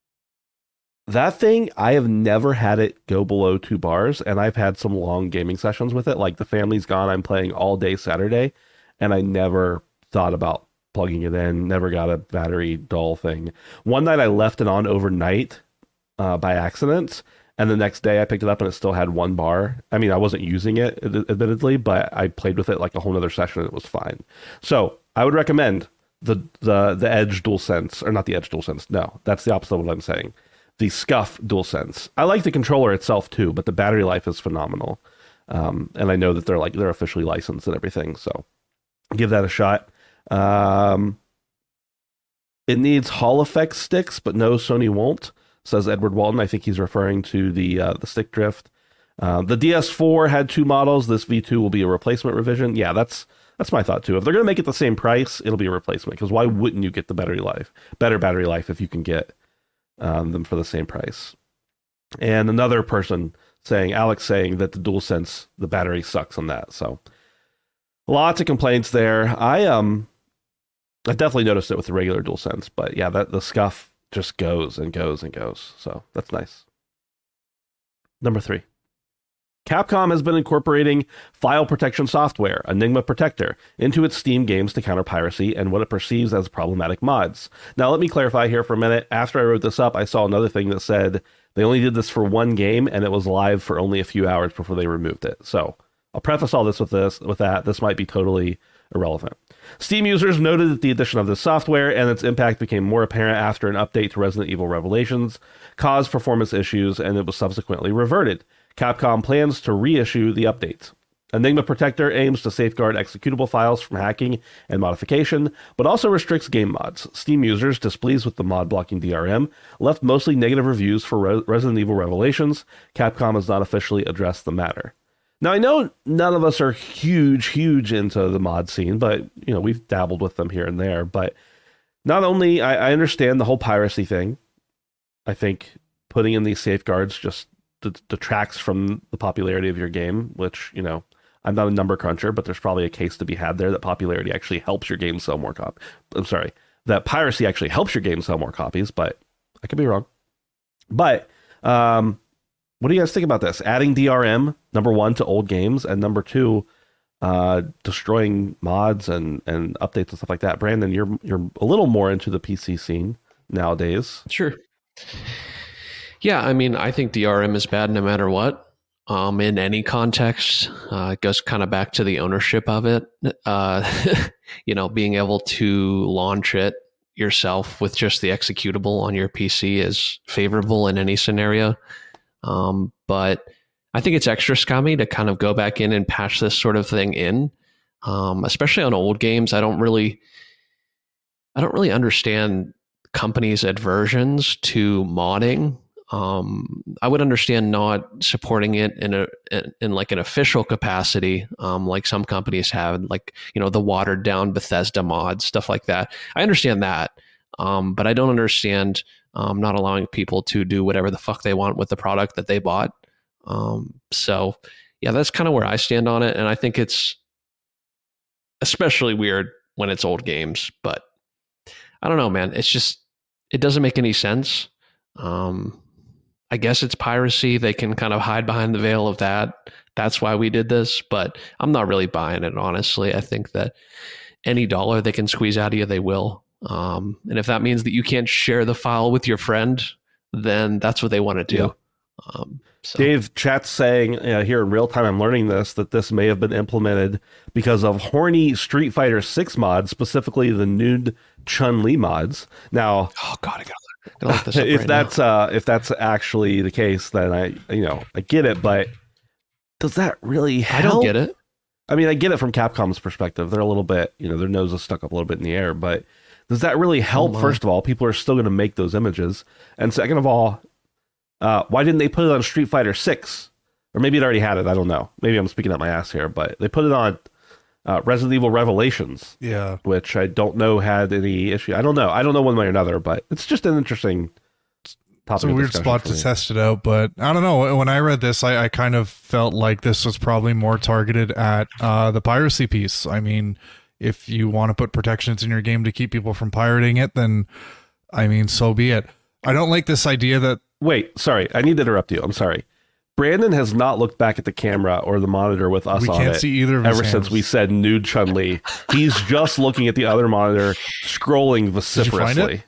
that thing, I have never had it go below two bars, and I've had some long gaming sessions with it. Like the family's gone, I'm playing all day Saturday, and I never thought about plugging it in, never got a battery dull thing. One night I left it on overnight uh, by accident, and the next day I picked it up and it still had one bar. I mean, I wasn't using it, admittedly, but I played with it like a whole other session and it was fine. So I would recommend the the the Edge DualSense, or not the Edge DualSense, no, that's the opposite of what I'm saying. The SCUF DualSense. I like the controller itself too, but the battery life is phenomenal. Um, and I know that they're like they're officially licensed and everything, so give that a shot. Um, it needs Hall effect sticks, but no, Sony won't, says Edward Walton. I think he's referring to the uh, the stick drift. Uh, the D S four had two models. This V two will be a replacement revision. Yeah, that's that's my thought too. If they're going to make it the same price, it'll be a replacement, because why wouldn't you get the battery life, better battery life, if you can get um, them for the same price? And another person saying, Alex saying that the DualSense, the battery sucks on that. So lots of complaints there. I um, I definitely noticed it with the regular DualSense, but yeah, that the SCUF just goes and goes and goes. So that's nice. Number three. Capcom has been incorporating file protection software, Enigma Protector, into its Steam games to counter piracy and what it perceives as problematic mods. Now, let me clarify here for a minute. After I wrote this up, I saw another thing that said they only did this for one game and it was live for only a few hours before they removed it. So I'll preface all this with this, with that. This might be totally irrelevant. Steam users noted that the addition of this software and its impact became more apparent after an update to Resident Evil Revelations caused performance issues, and it was subsequently reverted. Capcom plans to reissue the updates. Enigma Protector aims to safeguard executable files from hacking and modification, but also restricts game mods. Steam users, displeased with the mod blocking D R M, left mostly negative reviews for Re- Resident Evil Revelations. Capcom has not officially addressed the matter. Now, I know none of us are huge, huge into the mod scene, but, you know, we've dabbled with them here and there. But not only, I, I understand the whole piracy thing. I think putting in these safeguards just d- detracts from the popularity of your game, which, you know, I'm not a number cruncher, but there's probably a case to be had there that popularity actually helps your game sell more copies. I'm sorry, that piracy actually helps your game sell more copies, but I could be wrong. But, um... what do you guys think about this? Adding D R M, number one, to old games, and number two, uh, destroying mods and, and updates and stuff like that. Brandon, you're you're a little more into the P C scene nowadays. Sure. Yeah, I mean, I think D R M is bad no matter what. Um, in any context, uh, it goes kind of back to the ownership of it. Uh, you know, being able to launch it yourself with just the executable on your P C is favorable in any scenario. Um, but I think it's extra scummy to kind of go back in and patch this sort of thing in, um, especially on old games. I don't really, I don't really understand companies' aversions to modding. Um, I would understand not supporting it in a in, in like an official capacity, um, like some companies have, like, you know, the watered down Bethesda mods, stuff like that. I understand that, um, but I don't understand. Um, not allowing people to do whatever the fuck they want with the product that they bought. Um, so, yeah, that's kind of where I stand on it. And I think it's especially weird when it's old games. But I don't know, man. It's just, it doesn't make any sense. Um, I guess it's piracy. They can kind of hide behind the veil of that. That's why we did this, but I'm not really buying it, honestly. I think that any dollar they can squeeze out of you, they will. Um, and if that means that you can't share the file with your friend, then that's what they want to do. Yeah. Um, so. Dave, chat's saying uh, here in real time, I'm learning this, that this may have been implemented because of horny Street Fighter six mods, specifically the nude Chun-Li mods. Now, oh god, I gotta, gotta look this up if right that's now. uh, if that's actually the case, then I you know I get it, but does that really help? I don't get it. I mean, I get it from Capcom's perspective. They're a little bit, you know, their nose is stuck up a little bit in the air, but does that really help? Oh First of all, people are still going to make those images, and second of all, uh, why didn't they put it on Street Fighter six? Or maybe it already had it. I don't know. Maybe I'm speaking out my ass here, but they put it on uh, Resident Evil Revelations, Yeah. which I don't know had any issue. I don't know. I don't know one way or another, but it's just an interesting topic. It's a of weird discussion spot for to me. test it out, but I don't know. When I read this, I, I kind of felt like this was probably more targeted at uh, the piracy piece. I mean, if you want to put protections in your game to keep people from pirating it, then, I mean, so be it. I don't like this idea that... Wait, sorry. I need to interrupt you. I'm sorry. Brandon has not looked back at the camera or the monitor with us We on can't it see either of his ever since hands. we said nude Chun-Li. He's just looking at the other monitor, scrolling vociferously.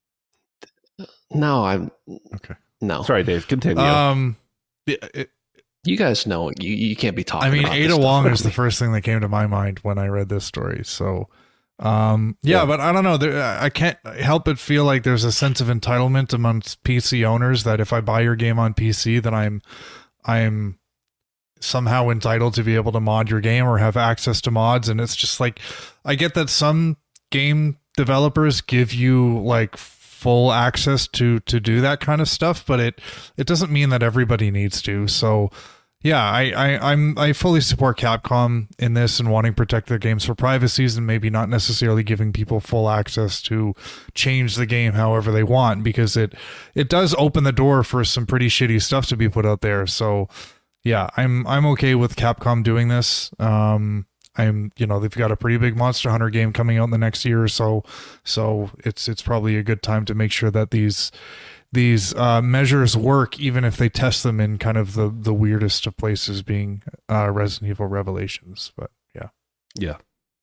No, I'm Okay. no. Sorry, Dave. Continue. Um, it, it, You guys know you, you can't be talking. I mean, about Ada this stuff Wong with is the me. first thing that came to my mind when I read this story. So, um, yeah, Yeah. but I don't know. There, I can't help but feel like there's a sense of entitlement amongst P C owners that if I buy your game on P C, then I'm, I'm somehow entitled to be able to mod your game or have access to mods. And it's just like, I get that some game developers give you like full access to to do that kind of stuff, but it it doesn't mean that everybody needs to. So yeah, I, I I'm I fully support Capcom in this and wanting to protect their games for privacies and maybe not necessarily giving people full access to change the game however they want, because it it does open the door for some pretty shitty stuff to be put out there. So yeah, I'm I'm okay with Capcom doing this. Um I'm, you know, they've got a pretty big Monster Hunter game coming out in the next year or so, so it's it's probably a good time to make sure that these these uh, measures work, even if they test them in kind of the the weirdest of places, being uh, Resident Evil Revelations. But yeah, yeah.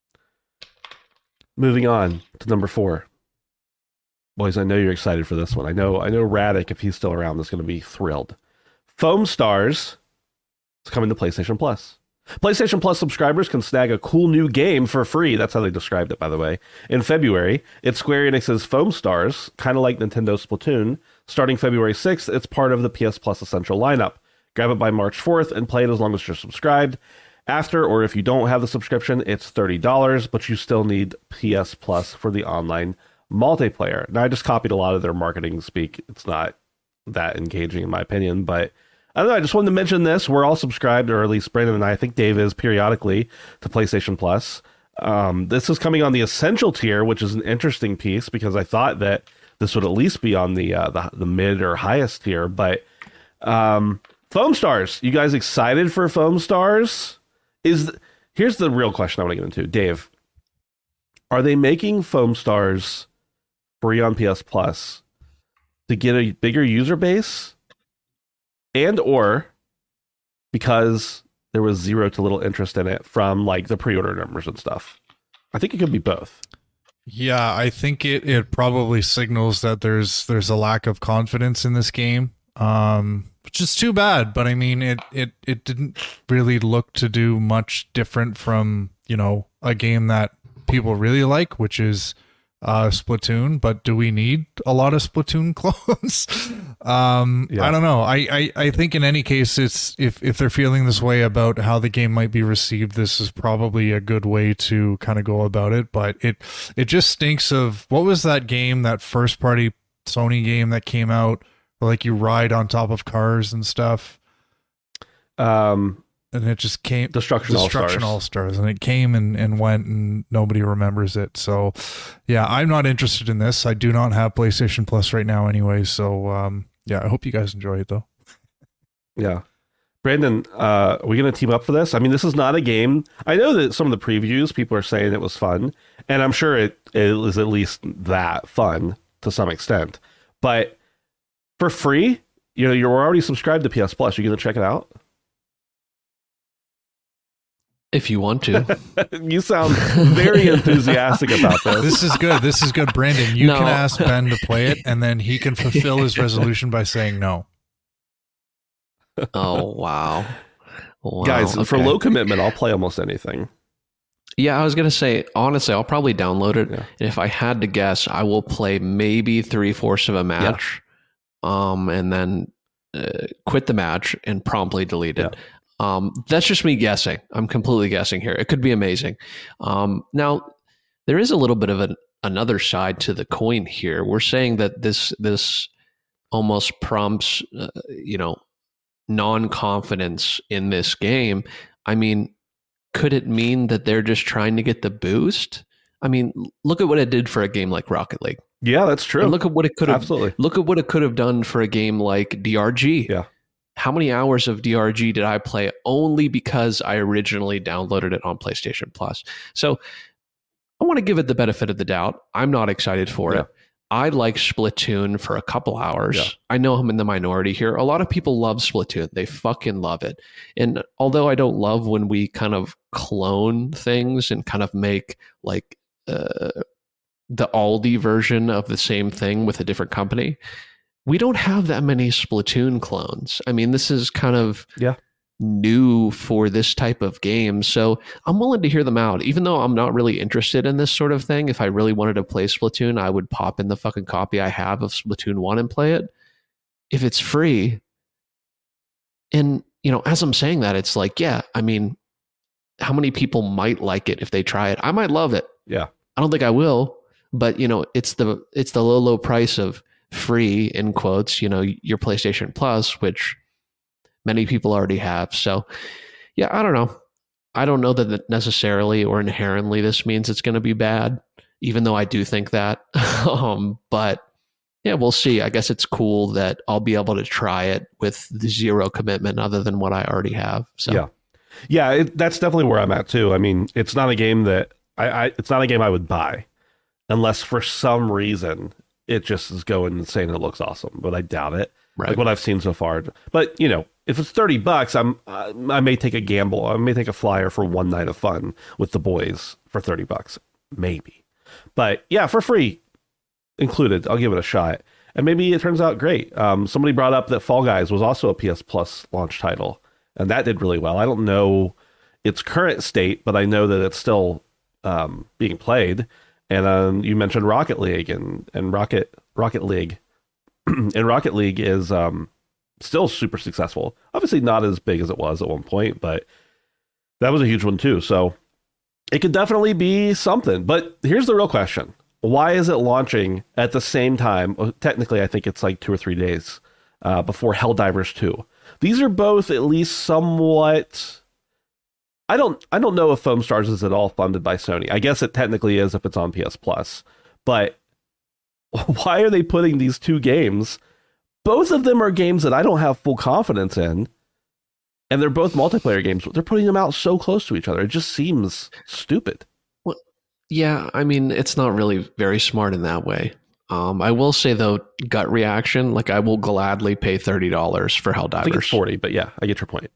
Moving on to number four. Boys, I know you're excited for this one. I know I know Radic, if he's still around, is going to be thrilled. Foam Stars is coming to PlayStation Plus. PlayStation Plus subscribers can snag a cool new game for free. That's how they described it, by the way. In February, it's Square Enix's Foam Stars, kind of like Nintendo Splatoon. Starting February sixth, it's part of the P S Plus Essential lineup. Grab it by March fourth and play it as long as you're subscribed. After, or if you don't have the subscription, it's thirty dollars, but you still need P S Plus for the online multiplayer. Now, I just copied a lot of their marketing speak. It's not that engaging, in my opinion, but I don't know. I just wanted to mention this. We're all subscribed, or at least Brandon and I, I think Dave is periodically, to PlayStation Plus. Um, this is coming on the Essential tier, which is an interesting piece because I thought that this would at least be on the uh, the, the mid or highest tier. But um, Foam Stars, you guys excited for Foam Stars? Is here's the real question I want to get into, Dave. Are they making Foam Stars free on P S Plus to get a bigger user base? And or because there was zero to little interest in it from like the pre-order numbers and stuff? I think it could be both. yeah, I think it it probably signals that there's there's a lack of confidence in this game, um, which is too bad. But I mean, it it it didn't really look to do much different from, you know, a game that people really like, which is uh Splatoon. But do we need a lot of Splatoon clones? um Yeah. I don't know. I, I I think in any case, it's if if they're feeling this way about how the game might be received, this is probably a good way to kind of go about it. But it it just stinks of, what was that game, that first party Sony game that came out where like you ride on top of cars and stuff, Um, and it just came Destruction All Destruction Stars. All Stars, and it came and, and went, and nobody remembers it. So, yeah, I'm not interested in this. I do not have PlayStation Plus right now, anyway. So, um, yeah, I hope you guys enjoy it though. Yeah. Brandon, uh, are we going to team up for this? I mean, this is not a game. I know that some of the previews, people are saying it was fun, and I'm sure it, it was at least that fun to some extent. But for free, you know, you're already subscribed to P S Plus. You're going to check it out? If you want to. You sound very enthusiastic about this. This is good. This is good. Brandon, you No. can ask Ben to play it, and then he can fulfill his resolution by saying no. Oh, wow. Wow, Guys, for okay. low commitment, I'll play almost anything. Yeah, I was going to say, honestly, I'll probably download it. Yeah. And if I had to guess, I will play maybe three-fourths of a match um, and then uh, quit the match and promptly delete it. Yeah. Um, that's just me guessing. I'm completely guessing here. It could be amazing. Um, now, there is a little bit of an, another side to the coin here. We're saying that this this almost prompts, uh, you know, non-confidence in this game. I mean, could it mean that they're just trying to get the boost? I mean, look at what it did for a game like Rocket League. Yeah, that's true. And look at what it could have. Absolutely. Look at what it could have done for a game like D R G. Yeah. How many hours of D R G did I play only because I originally downloaded it on PlayStation Plus? So I want to give it the benefit of the doubt. I'm not excited for Yeah. it. I like Splatoon for a couple hours. Yeah. I know I'm in the minority here. A lot of people love Splatoon. They fucking love it. And although I don't love when we kind of clone things and kind of make like uh, the Aldi version of the same thing with a different company, we don't have that many Splatoon clones. I mean, this is kind of Yeah. new for this type of game. So I'm willing to hear them out. Even though I'm not really interested in this sort of thing, if I really wanted to play Splatoon, I would pop in the fucking copy I have of Splatoon one and play it. If it's free, and, you know, as I'm saying that, it's like, yeah, I mean, how many people might like it if they try it? I might love it. Yeah. I don't think I will, but, you know, it's the it's the low, low price of free, in quotes, you know, your PlayStation Plus, which many people already have. So, yeah, I don't know. I don't know that necessarily or inherently this means it's going to be bad, even though I do think that. um, but yeah, we'll see. I guess it's cool that I'll be able to try it with the zero commitment other than what I already have. So, Yeah. Yeah, it, that's definitely where I'm at too. I mean, it's not a game that I, I it's not a game I would buy unless for some reason it just is going insane and it looks awesome, but I doubt it. right. Like what I've seen so far. But, you know, if it's thirty bucks, I'm uh, I may take a gamble. I may take a flyer for one night of fun with the boys for thirty bucks, maybe. But yeah, for free included, I'll give it a shot. And maybe it turns out great. Um, somebody brought up that Fall Guys was also a P S Plus launch title, and that did really well. I don't know its current state, but I know that it's still um, being played. And um, you mentioned Rocket League, and and Rocket Rocket League, and Rocket League is um, still super successful. Obviously, not as big as it was at one point, but that was a huge one too. So it could definitely be something. But here's the real question: why is it launching at the same time? Well, technically, I think it's like two or three days uh, before Helldivers two. These are both at least somewhat. I don't I don't know if Foam Stars is at all funded by Sony. I guess it technically is if it's on P S Plus. But why are they putting these two games? Both of them are games that I don't have full confidence in. And they're both multiplayer games. They're putting them out so close to each other. It just seems stupid. Well, yeah, I mean, it's not really very smart in that way. Um, I will say, though, gut reaction, like I will gladly pay thirty dollars for Helldivers. I think it's forty, but yeah, I get your point.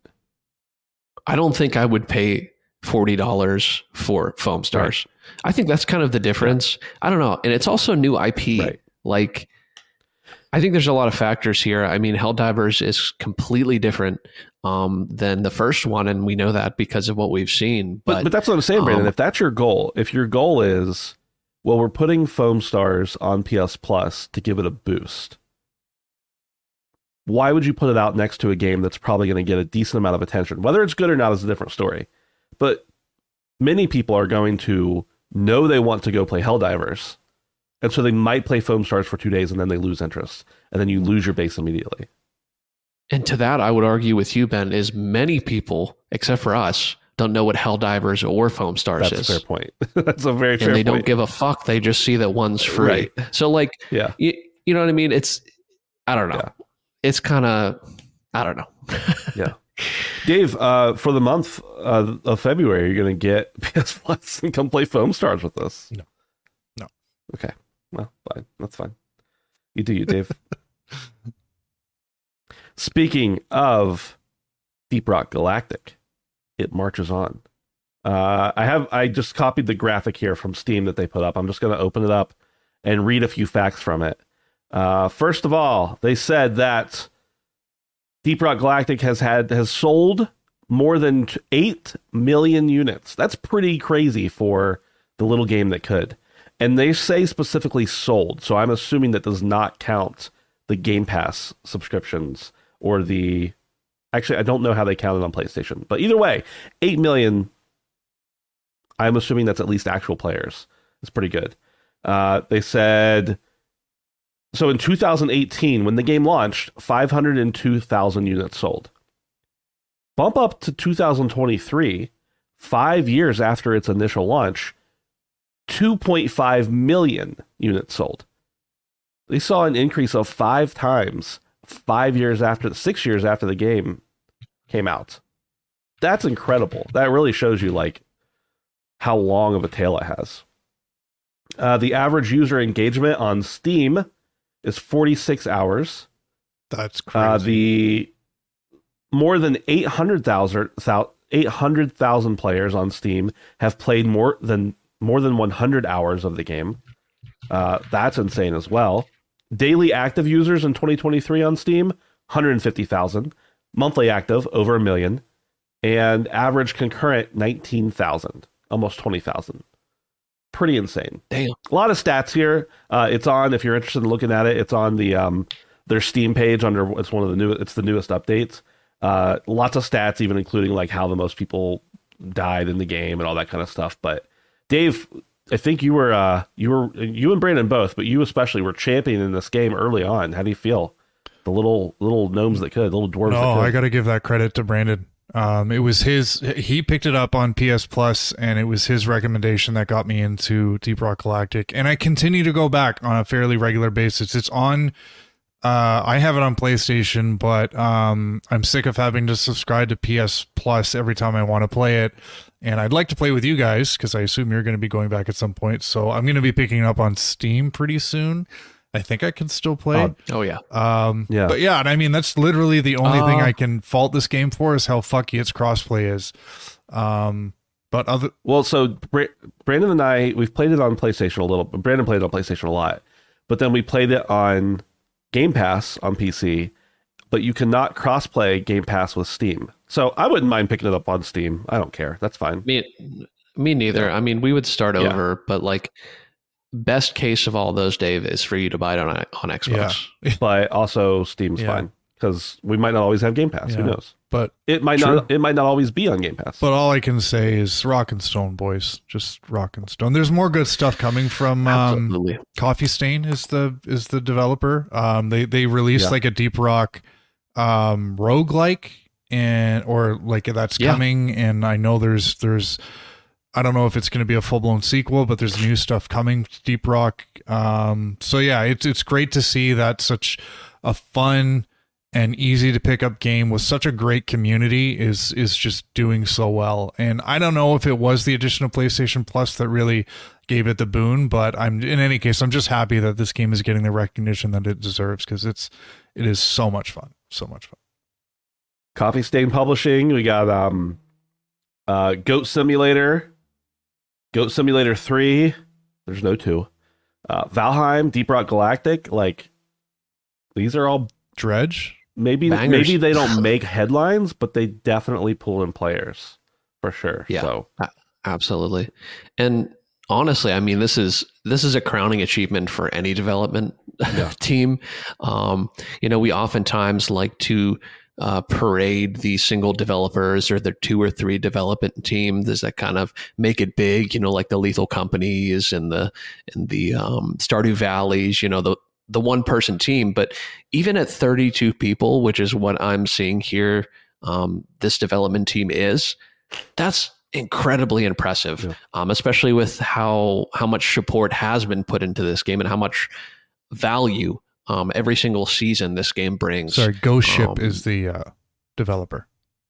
I don't think I would pay forty dollars for Foam Stars. Right. I think that's kind of the difference. Yeah. I don't know. And it's also new I P. Right. Like, I think there's a lot of factors here. I mean, Helldivers is completely different um, than the first one, and we know that because of what we've seen. But, but, but that's what I'm saying, Brandon. Um, if that's your goal, if your goal is, well, we're putting Foam Stars on P S Plus to give it a boost, why would you put it out next to a game that's probably going to get a decent amount of attention? Whether it's good or not is a different story. But many people are going to know they want to go play Helldivers. And so they might play Foam Stars for two days and then they lose interest. And then you lose your base immediately. And to that, I would argue with you, Ben, is many people, except for us, don't know what Helldivers or Foam Stars That's is. a fair point. That's a very fair point. And they point. don't give a fuck. They just see that one's free. Right. So, like, yeah. you, you know what I mean? It's, I don't know. Yeah. It's kind of, I don't know. Yeah. Dave, uh, for the month uh, of February, you're going to get P S Plus and come play Foam Stars with us. No. No. Okay. Well, fine. That's fine. You do you, Dave. Speaking of Deep Rock Galactic, it marches on. Uh, I have I just copied the graphic here from Steam that they put up. I'm just going to open it up and read a few facts from it. Uh, first of all, they said that Deep Rock Galactic has had has sold more than eight million units. That's pretty crazy for the little game that could. And they say specifically sold, so I'm assuming that does not count the Game Pass subscriptions or the... Actually, I don't know how they counted on PlayStation. But either way, eight million, I'm assuming that's at least actual players. It's pretty good. Uh, they said... So in two thousand eighteen, when the game launched, five hundred two thousand units sold. Bump up to two thousand twenty-three, five years after its initial launch, two point five million units sold. They saw an increase of five times five years after, six years after the game came out. That's incredible. That really shows you like how long of a tail it has. Uh, the average user engagement on Steam is forty-six hours. That's crazy. Uh, the more than eight hundred thousand eight hundred thousand players on Steam have played more than more than one hundred hours of the game. Uh, that's insane as well. Daily active users in twenty twenty-three on Steam, one hundred fifty thousand. Monthly active, over a million. And average concurrent, nineteen thousand. Almost twenty thousand. Pretty insane. Damn. A lot of stats here. Uh, it's on, if you're interested in looking at it, it's on the um, their Steam page under, it's one of the new, it's the newest updates. Uh, lots of stats, even including like how the most people died in the game and all that kind of stuff. But Dave, I think you were, uh, you were, you and Brandon both, but you especially were championing this game early on. How do you feel? The little, little gnomes that could, little dwarves. No, that could. I got to give that credit to Brandon. Um, it was his, he picked it up on P S Plus, and it was his recommendation that got me into Deep Rock Galactic. And I continue to go back on a fairly regular basis. It's on, uh, I have it on PlayStation, but um, I'm sick of having to subscribe to P S Plus every time I want to play it. And I'd like to play with you guys, because I assume you're going to be going back at some point. So I'm going to be picking it up on Steam pretty soon. I think I can still play. Uh, oh, yeah. Um, yeah. But yeah, and I mean, that's literally the only uh, thing I can fault this game for is how fucky its crossplay is. Um, but other... Well, so Bra- Brandon and I, we've played it on PlayStation a little. Brandon played it on PlayStation a lot. But then we played it on Game Pass on P C. But you cannot crossplay Game Pass with Steam. So I wouldn't mind picking it up on Steam. I don't care. That's fine. Me, me neither. I mean, we would start Yeah. over, but like... Best case of all those, Dave, is for you to buy it on on Xbox. Yeah. But also Steam's Yeah. fine, because we might not always have Game Pass. Yeah. Who knows? But It might True. not. It might not always be on Game Pass. but all I can say is rock and stone, boys. Just rock and stone. There's more good stuff coming from um, Absolutely. Coffee Stain is the is the developer. Um, they they released Yeah. like a Deep Rock um, roguelike, and or like that's Yeah. coming. And I know there's there's I don't know if it's going to be a full blown sequel, but there's new stuff coming to Deep Rock. Um, so yeah, it's it's great to see that such a fun and easy to pick up game with such a great community is is just doing so well. And I don't know if it was the addition of PlayStation Plus that really gave it the boon, but I'm in any case, I'm just happy that this game is getting the recognition that it deserves, because it's it is so much fun, so much fun. Coffee Stain Publishing. We got um, uh, Goat Simulator, Goat Simulator three. There's no two. Uh, Valheim, Deep Rock Galactic. Like, these are all Dredge. maybe Bangers. maybe they don't make headlines, but they definitely pull in players for sure. Yeah. So Absolutely. And honestly, I mean, this is this is a crowning achievement for any development Yeah. team. Um, you know, we oftentimes like to uh, parade the single developers or the two or three development team. There's that kind of make it big, you know, like the Lethal Companies and the and the um, Stardew Valleys, you know, the the one person team. But even at thirty-two people, which is what I'm seeing here, um, this development team is, that's incredibly impressive, Yeah. um, especially with how how much support has been put into this game and how much value um, every single season this game brings. Sorry, Ghost Ship Um, is the uh, developer.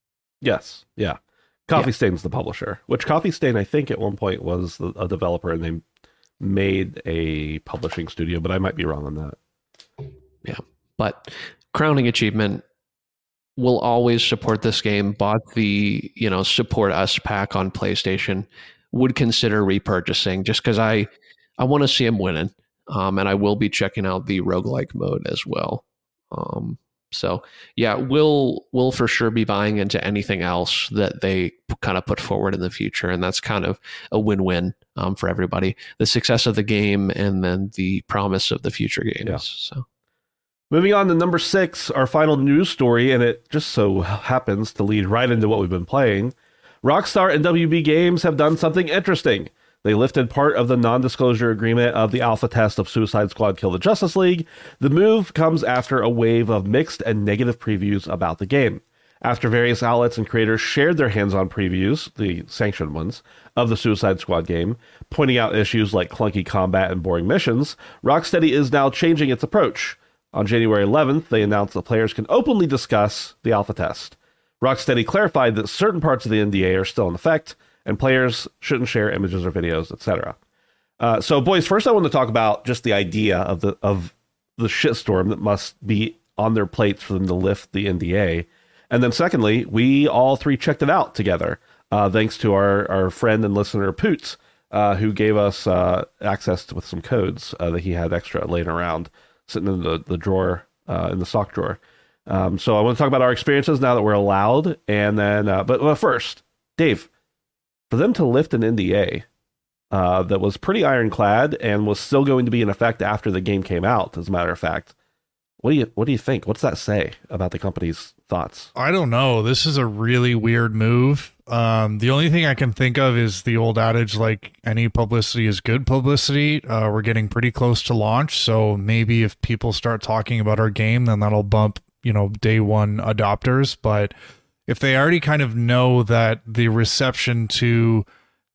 Yes. Yeah. Coffee Yeah. Stain's the publisher, which Coffee Stain, I think at one point was the, a developer and they made a publishing studio, but I might be wrong on that. Yeah. But crowning achievement, will always support this game, bought the, you know, support us pack on PlayStation, would consider repurchasing just because I, I want to see him winning. Um, and I will be checking out the roguelike mode as well. Um, so yeah, we'll, we'll for sure be buying into anything else that they kind of put forward in the future. And that's kind of a win-win um, for everybody. The success of the game and then the promise of the future games. Yeah. So. Moving on to number six, our final news story, and it just so happens to lead right into what we've been playing. Rockstar and W B Games have done something interesting. They lifted part of the non-disclosure agreement of the alpha test of Suicide Squad Kill the Justice League. The move comes after a wave of mixed and negative previews about the game. After various outlets and creators shared their hands-on previews, the sanctioned ones, of the Suicide Squad game, pointing out issues like clunky combat and boring missions, Rocksteady is now changing its approach. On January eleventh, they announced that players can openly discuss the alpha test. Rocksteady clarified that certain parts of the N D A are still in effect, and players shouldn't share images or videos, et cetera. Uh, so, boys, first I want to talk about just the idea of the of the shitstorm that must be on their plates for them to lift the N D A. And then secondly, we all three checked it out together, uh, thanks to our, our friend and listener, Poots, uh, who gave us uh, access to, with some codes uh, that he had extra laying around, sitting in the, the drawer, uh, in the sock drawer. Um, so I want to talk about our experiences now that we're allowed. And then, uh, but well, first, Dave, for them to lift an N D A uh, that was pretty ironclad and was still going to be in effect after the game came out, as a matter of fact, what do you what do you think? What's that say about the company's thoughts? I don't know. This is a really weird move. Um, the only thing I can think of is the old adage, like, any publicity is good publicity. Uh, we're getting pretty close to launch, so maybe if people start talking about our game, then that'll bump, you know, day one adopters. But if they already kind of know that the reception to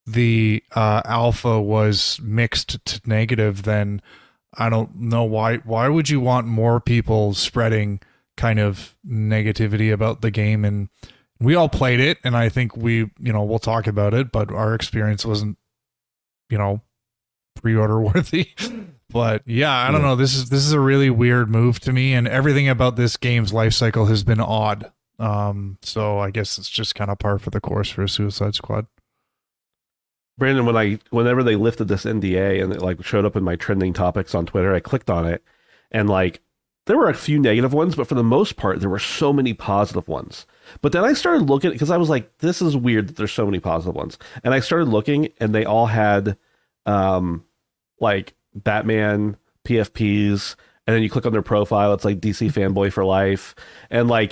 the uh, alpha was mixed to negative, then I don't know why. Why would you want more people spreading kind of negativity about the game? And we all played it, and I think we, you know, we'll talk about it, but our experience wasn't, you know, pre-order worthy. But yeah, I don't know. This is this is a really weird move to me, and everything about this game's life cycle has been odd. Um, so I guess it's just kind of par for the course for Suicide Squad. Brandon, when I whenever they lifted this N D A and it like showed up in my trending topics on Twitter, I clicked on it, and like there were a few negative ones, but for the most part, there were so many positive ones. But then I started looking, because I was like, this is weird that there's so many positive ones. And I started looking, and they all had um, like Batman P F Ps, and then you click on their profile, it's like D C fanboy for life. And like,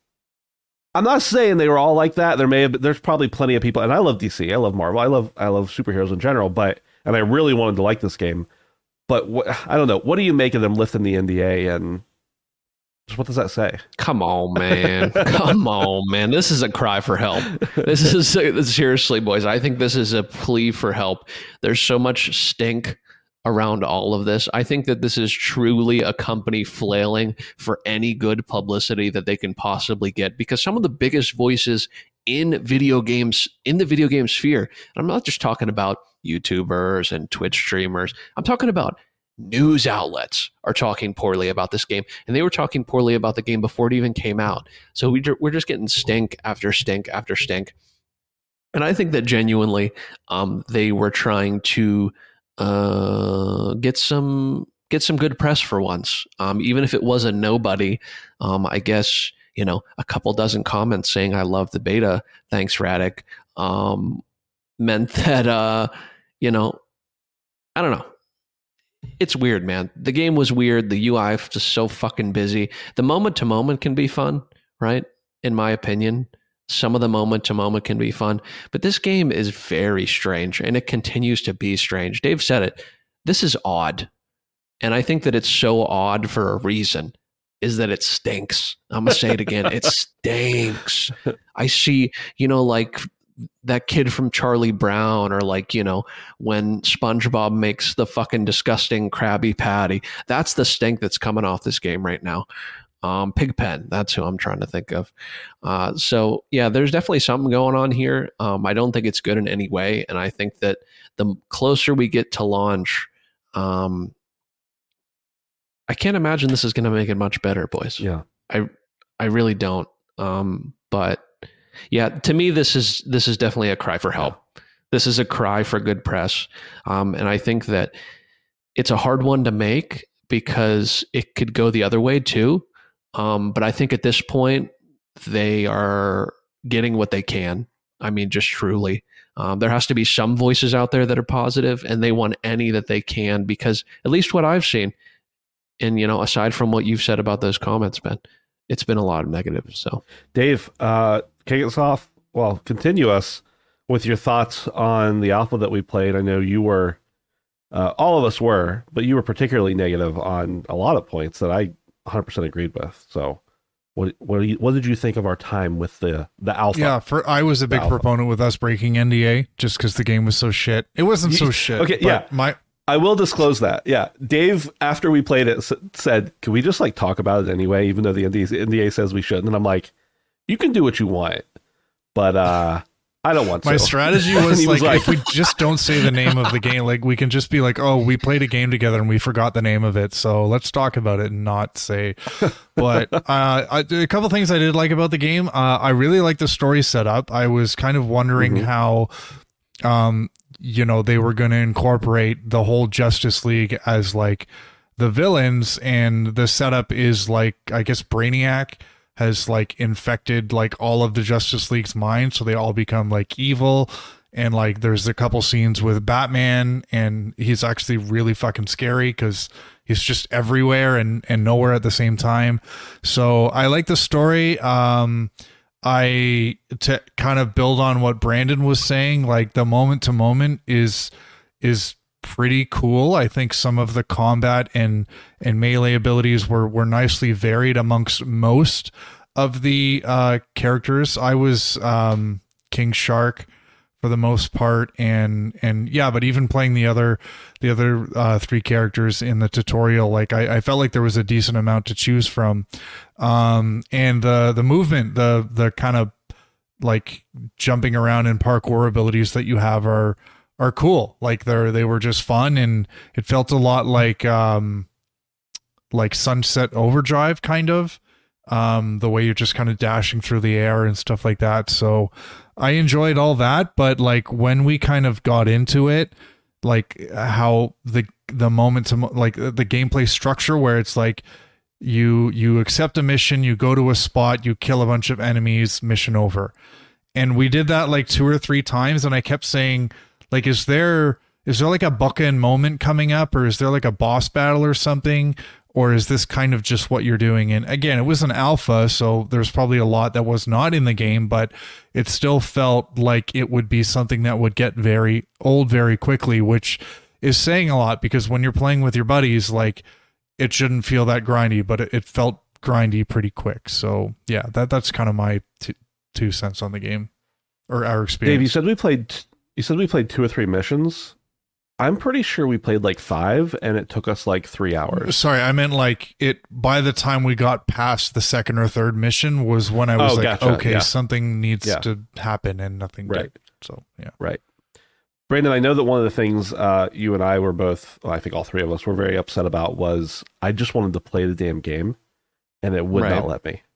I'm not saying they were all like that. There may have, there's probably plenty of people, and I love D C, I love Marvel, I love I love superheroes in general, but and I really wanted to like this game. But what, I don't know. What do you make of them lifting the N D A, and just what does that say? Come on, man. Come on, man. This is a cry for help. This is seriously, boys. I think this is a plea for help. There's so much stink around all of this. I think that this is truly a company flailing for any good publicity that they can possibly get, because some of the biggest voices in video games, in the video game sphere, and I'm not just talking about YouTubers and Twitch streamers, I'm talking about news outlets are talking poorly about this game, and they were talking poorly about the game before it even came out. So we, we're just getting stink after stink after stink. And I think that genuinely um, they were trying to uh, get some get some good press for once. Um, even if it was a nobody, um, I guess, you know, a couple dozen comments saying I love the beta, thanks Radic, um, meant that, uh, you know, I don't know. It's weird, man. The game was weird. The U I was just so fucking busy. The moment to moment can be fun, right? In my opinion, some of the moment to moment can be fun, but this game is very strange, and it continues to be strange. Dave said it. This is odd. And I think that it's so odd for a reason, is that it stinks. I'm going to say it again. It stinks. I see, you know, like that kid from Charlie Brown, or like, you know, when SpongeBob makes the fucking disgusting Krabby Patty. That's the stink that's coming off this game right now. Um, Pigpen, that's who I'm trying to think of. Uh, so yeah, there's definitely something going on here. Um, I don't think it's good in any way, and I think that the closer we get to launch, um, I can't imagine this is going to make it much better, boys. Yeah, I I really don't. Um, but yeah, to me, this is this is definitely a cry for help. This is a cry for good press, um, and I think that it's a hard one to make because it could go the other way too. Um, but I think at this point, they are getting what they can. I mean, just truly. Um, there has to be some voices out there that are positive, and they want any that they can, because at least what I've seen, and, you know, aside from what you've said about those comments, Ben, it's been a lot of negatives. So, Dave, uh, kick us off. Well, continue us with your thoughts on the alpha that we played. I know you were, uh, all of us were, but you were particularly negative on a lot of points that I one hundred percent agreed with. So, what what, do you, what did you think of our time with the the alpha? Yeah, for I was a big proponent with us breaking N D A just because the game was so shit. It wasn't so shit. Okay, yeah, my. I will disclose that. Yeah. Dave, after we played it, s- said, can we just like talk about it anyway, even though the N D A, N D A says we shouldn't? And I'm like, you can do what you want, but uh, I don't want to. My strategy was, was like, like, if we just don't say the name of the game, like we can just be like, oh, we played a game together and we forgot the name of it. So let's talk about it and not say. But uh, I, a couple things I did like about the game. Uh, I really like the story setup. I was kind of wondering mm-hmm. how, um, you know, they were going to incorporate the whole Justice League as like the villains, and the setup is like, I guess Brainiac has like infected like all of the Justice League's minds, so they all become like evil. And like there's a couple scenes with Batman, and he's actually really fucking scary because he's just everywhere and and nowhere at the same time. So I like the story. um I, to kind of build on what Brandon was saying, like the moment to moment is is pretty cool. I think some of the combat and and melee abilities were were nicely varied amongst most of the uh characters. I was um King Shark for the most part, and and yeah, but even playing the other the other uh three characters in the tutorial, like I, I felt like there was a decent amount to choose from. Um and the the movement, the the kind of like jumping around and parkour abilities that you have are are cool. Like they're they were just fun, and it felt a lot like um like Sunset Overdrive kind of. Um the way you're just kind of dashing through the air and stuff like that. So I enjoyed all that, but like when we kind of got into it, like how the the moment to mo- like the gameplay structure where it's like you you accept a mission, you go to a spot, you kill a bunch of enemies, mission over. And we did that like two or three times, and I kept saying, like, is there is there like a bookend moment coming up, or is there like a boss battle or something? Or is this kind of just what you're doing? And again, it was an alpha, so there's probably a lot that was not in the game, but it still felt like it would be something that would get very old very quickly, which is saying a lot, because when you're playing with your buddies, like, it shouldn't feel that grindy, but it, it felt grindy pretty quick. So yeah, that that's kind of my t- two cents on the game, or our experience. Dave, you said we played. You said we played two or three missions. I'm pretty sure we played like five, and it took us like three hours. Sorry, I meant like it. By the time we got past the second or third mission was when I was oh, like, gotcha. okay, yeah. something needs yeah. to happen, and nothing right. did. So yeah, right. Brandon, I know that one of the things uh, you and I were both, well, I think all three of us were very upset about was I just wanted to play the damn game, and it would right. not let me.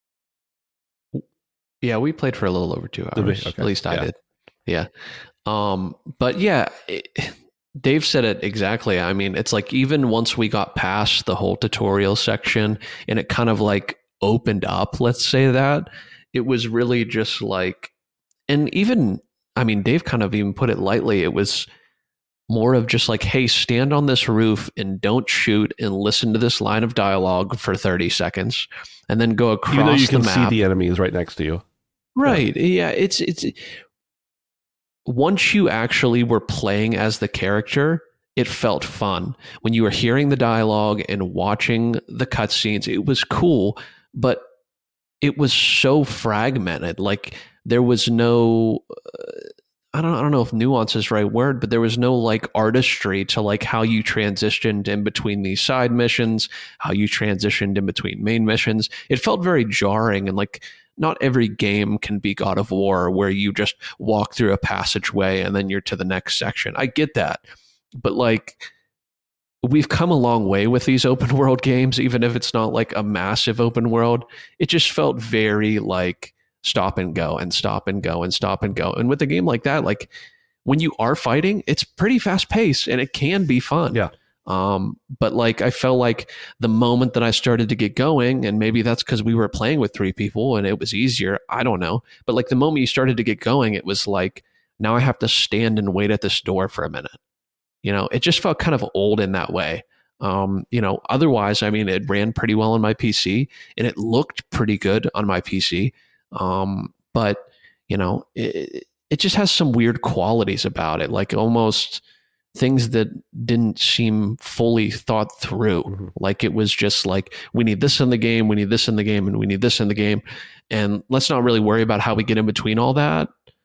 Yeah, we played for a little over two hours. Okay. At least I yeah. did. Yeah. Um, but yeah, it, Dave said it exactly. I mean, it's like even once we got past the whole tutorial section and it kind of like opened up, let's say that, it was really just like, and even, I mean, Dave kind of even put it lightly. It was more of just like, hey, stand on this roof and don't shoot and listen to this line of dialogue for thirty seconds and then go across the map. Even though you can see the enemies right next to you. Right. Yeah. yeah. It's, it's, once you actually were playing as the character, it felt fun. When you were hearing the dialogue and watching the cutscenes, it was cool, but it was so fragmented. Like there was no, uh, I don't I don't know if nuance is the right word, but there was no like artistry to like how you transitioned in between these side missions, how you transitioned in between main missions. It felt very jarring, and like not every game can be God of War where you just walk through a passageway and then you're to the next section. I get that. But like we've come a long way with these open world games, even if it's not like a massive open world. It just felt very like stop and go and stop and go and stop and go. And with a game like that, like when you are fighting, it's pretty fast paced and it can be fun. Yeah. Um, but like I felt like the moment that I started to get going, and maybe that's because we were playing with three people and it was easier. I don't know. But like the moment you started to get going, it was like, now I have to stand and wait at this door for a minute. You know, it just felt kind of old in that way. Um, you know, otherwise, I mean, it ran pretty well on my P C and it looked pretty good on my P C. Um, but you know, it, it just has some weird qualities about it, like almost things that didn't seem fully thought through. Mm-hmm. Like it was just like, we need this in the game, we need this in the game, and we need this in the game. And let's not really worry about how we get in between all that.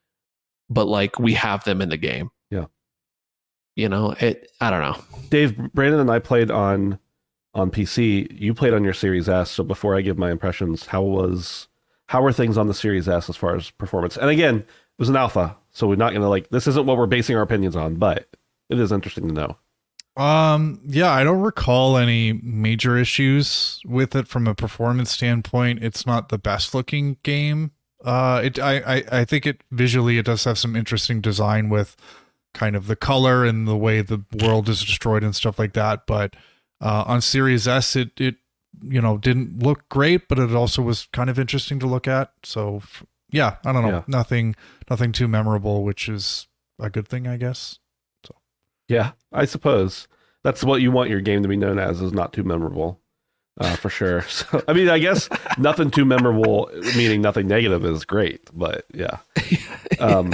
But like we have them in the game. Yeah. You know, it, I don't know. Dave, Brandon and I played on, on P C. You played on your Series S. So before I give my impressions, how was, How are things on the Series S as far as performance? And again, it was an alpha, so we're not going to like, this isn't what we're basing our opinions on, but it is interesting to know. Um, yeah, I don't recall any major issues with it from a performance standpoint. It's not the best looking game. Uh, it, I, I, I think it visually, it does have some interesting design with kind of the color and the way the world is destroyed and stuff like that. But, uh, on Series S, it, it, you know, didn't look great, but it also was kind of interesting to look at. So yeah, I don't know, yeah. nothing, nothing too memorable, which is a good thing, I guess. So yeah, I suppose that's what you want your game to be known as, is not too memorable, uh, for sure. So, I mean, I guess nothing too memorable, meaning nothing negative, is great, but yeah. Um,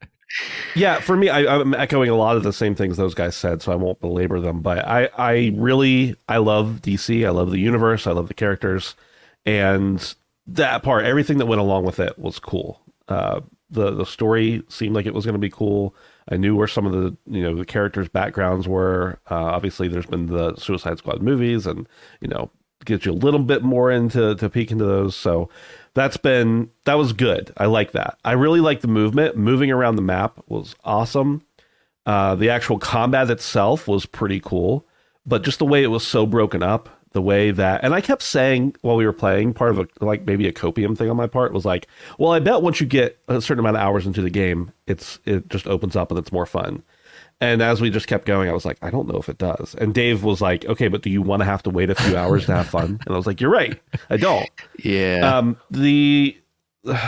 yeah, for me, I, I'm echoing a lot of the same things those guys said, so I won't belabor them. But I, I really, I love D C. I love the universe. I love the characters, and that part, everything that went along with it was cool. Uh, the the story seemed like it was going to be cool. I knew where some of the you know the characters' backgrounds were. Uh, obviously, there's been the Suicide Squad movies, and you know gets you a little bit more into to peek into those. So. That's been, that was good. I like that. I really like the movement. Moving around the map was awesome. Uh, the actual combat itself was pretty cool, but just the way it was so broken up, the way that, and I kept saying while we were playing, part of a, like maybe a copium thing on my part was like, well, I bet once you get a certain amount of hours into the game, it's, it just opens up and it's more fun. And as we just kept going, I was like, I don't know if it does. And Dave was like, okay, but do you want to have to wait a few hours to have fun? And I was like, you're right. I don't. Yeah. Um, the, uh,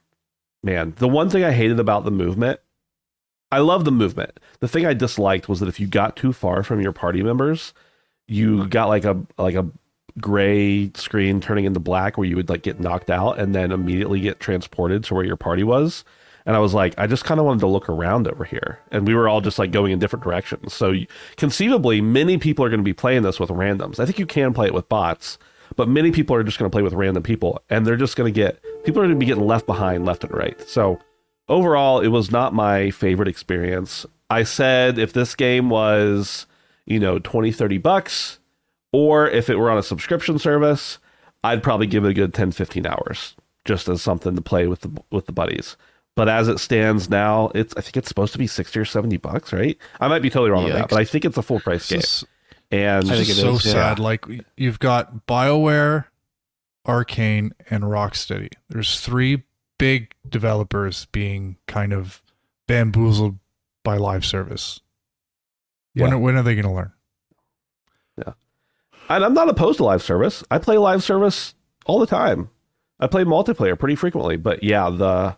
man, the one thing I hated about the movement, I love the movement. The thing I disliked was that if you got too far from your party members, you got like a, like a gray screen turning into black where you would like get knocked out and then immediately get transported to where your party was. And I was like, I just kind of wanted to look around over here. And we were all just like going in different directions. So conceivably, many people are going to be playing this with randoms. I think you can play it with bots, but many people are just going to play with random people. And they're just going to get, people are going to be getting left behind left and right. So overall, it was not my favorite experience. I said if this game was, you know, twenty, thirty bucks, or if it were on a subscription service, I'd probably give it a good ten, fifteen hours just as something to play with the, with the buddies. But as it stands now, it's I think it's supposed to be sixty or seventy bucks, right? I might be totally wrong yeah, on that, but I think it's a full price game. Just, and I think it's so is, sad. Yeah. Like you've got BioWare, Arcane, and Rocksteady. There's three big developers being kind of bamboozled by live service. Yeah. When when are they going to learn? Yeah, and I'm not opposed to live service. I play live service all the time. I play multiplayer pretty frequently, but yeah, the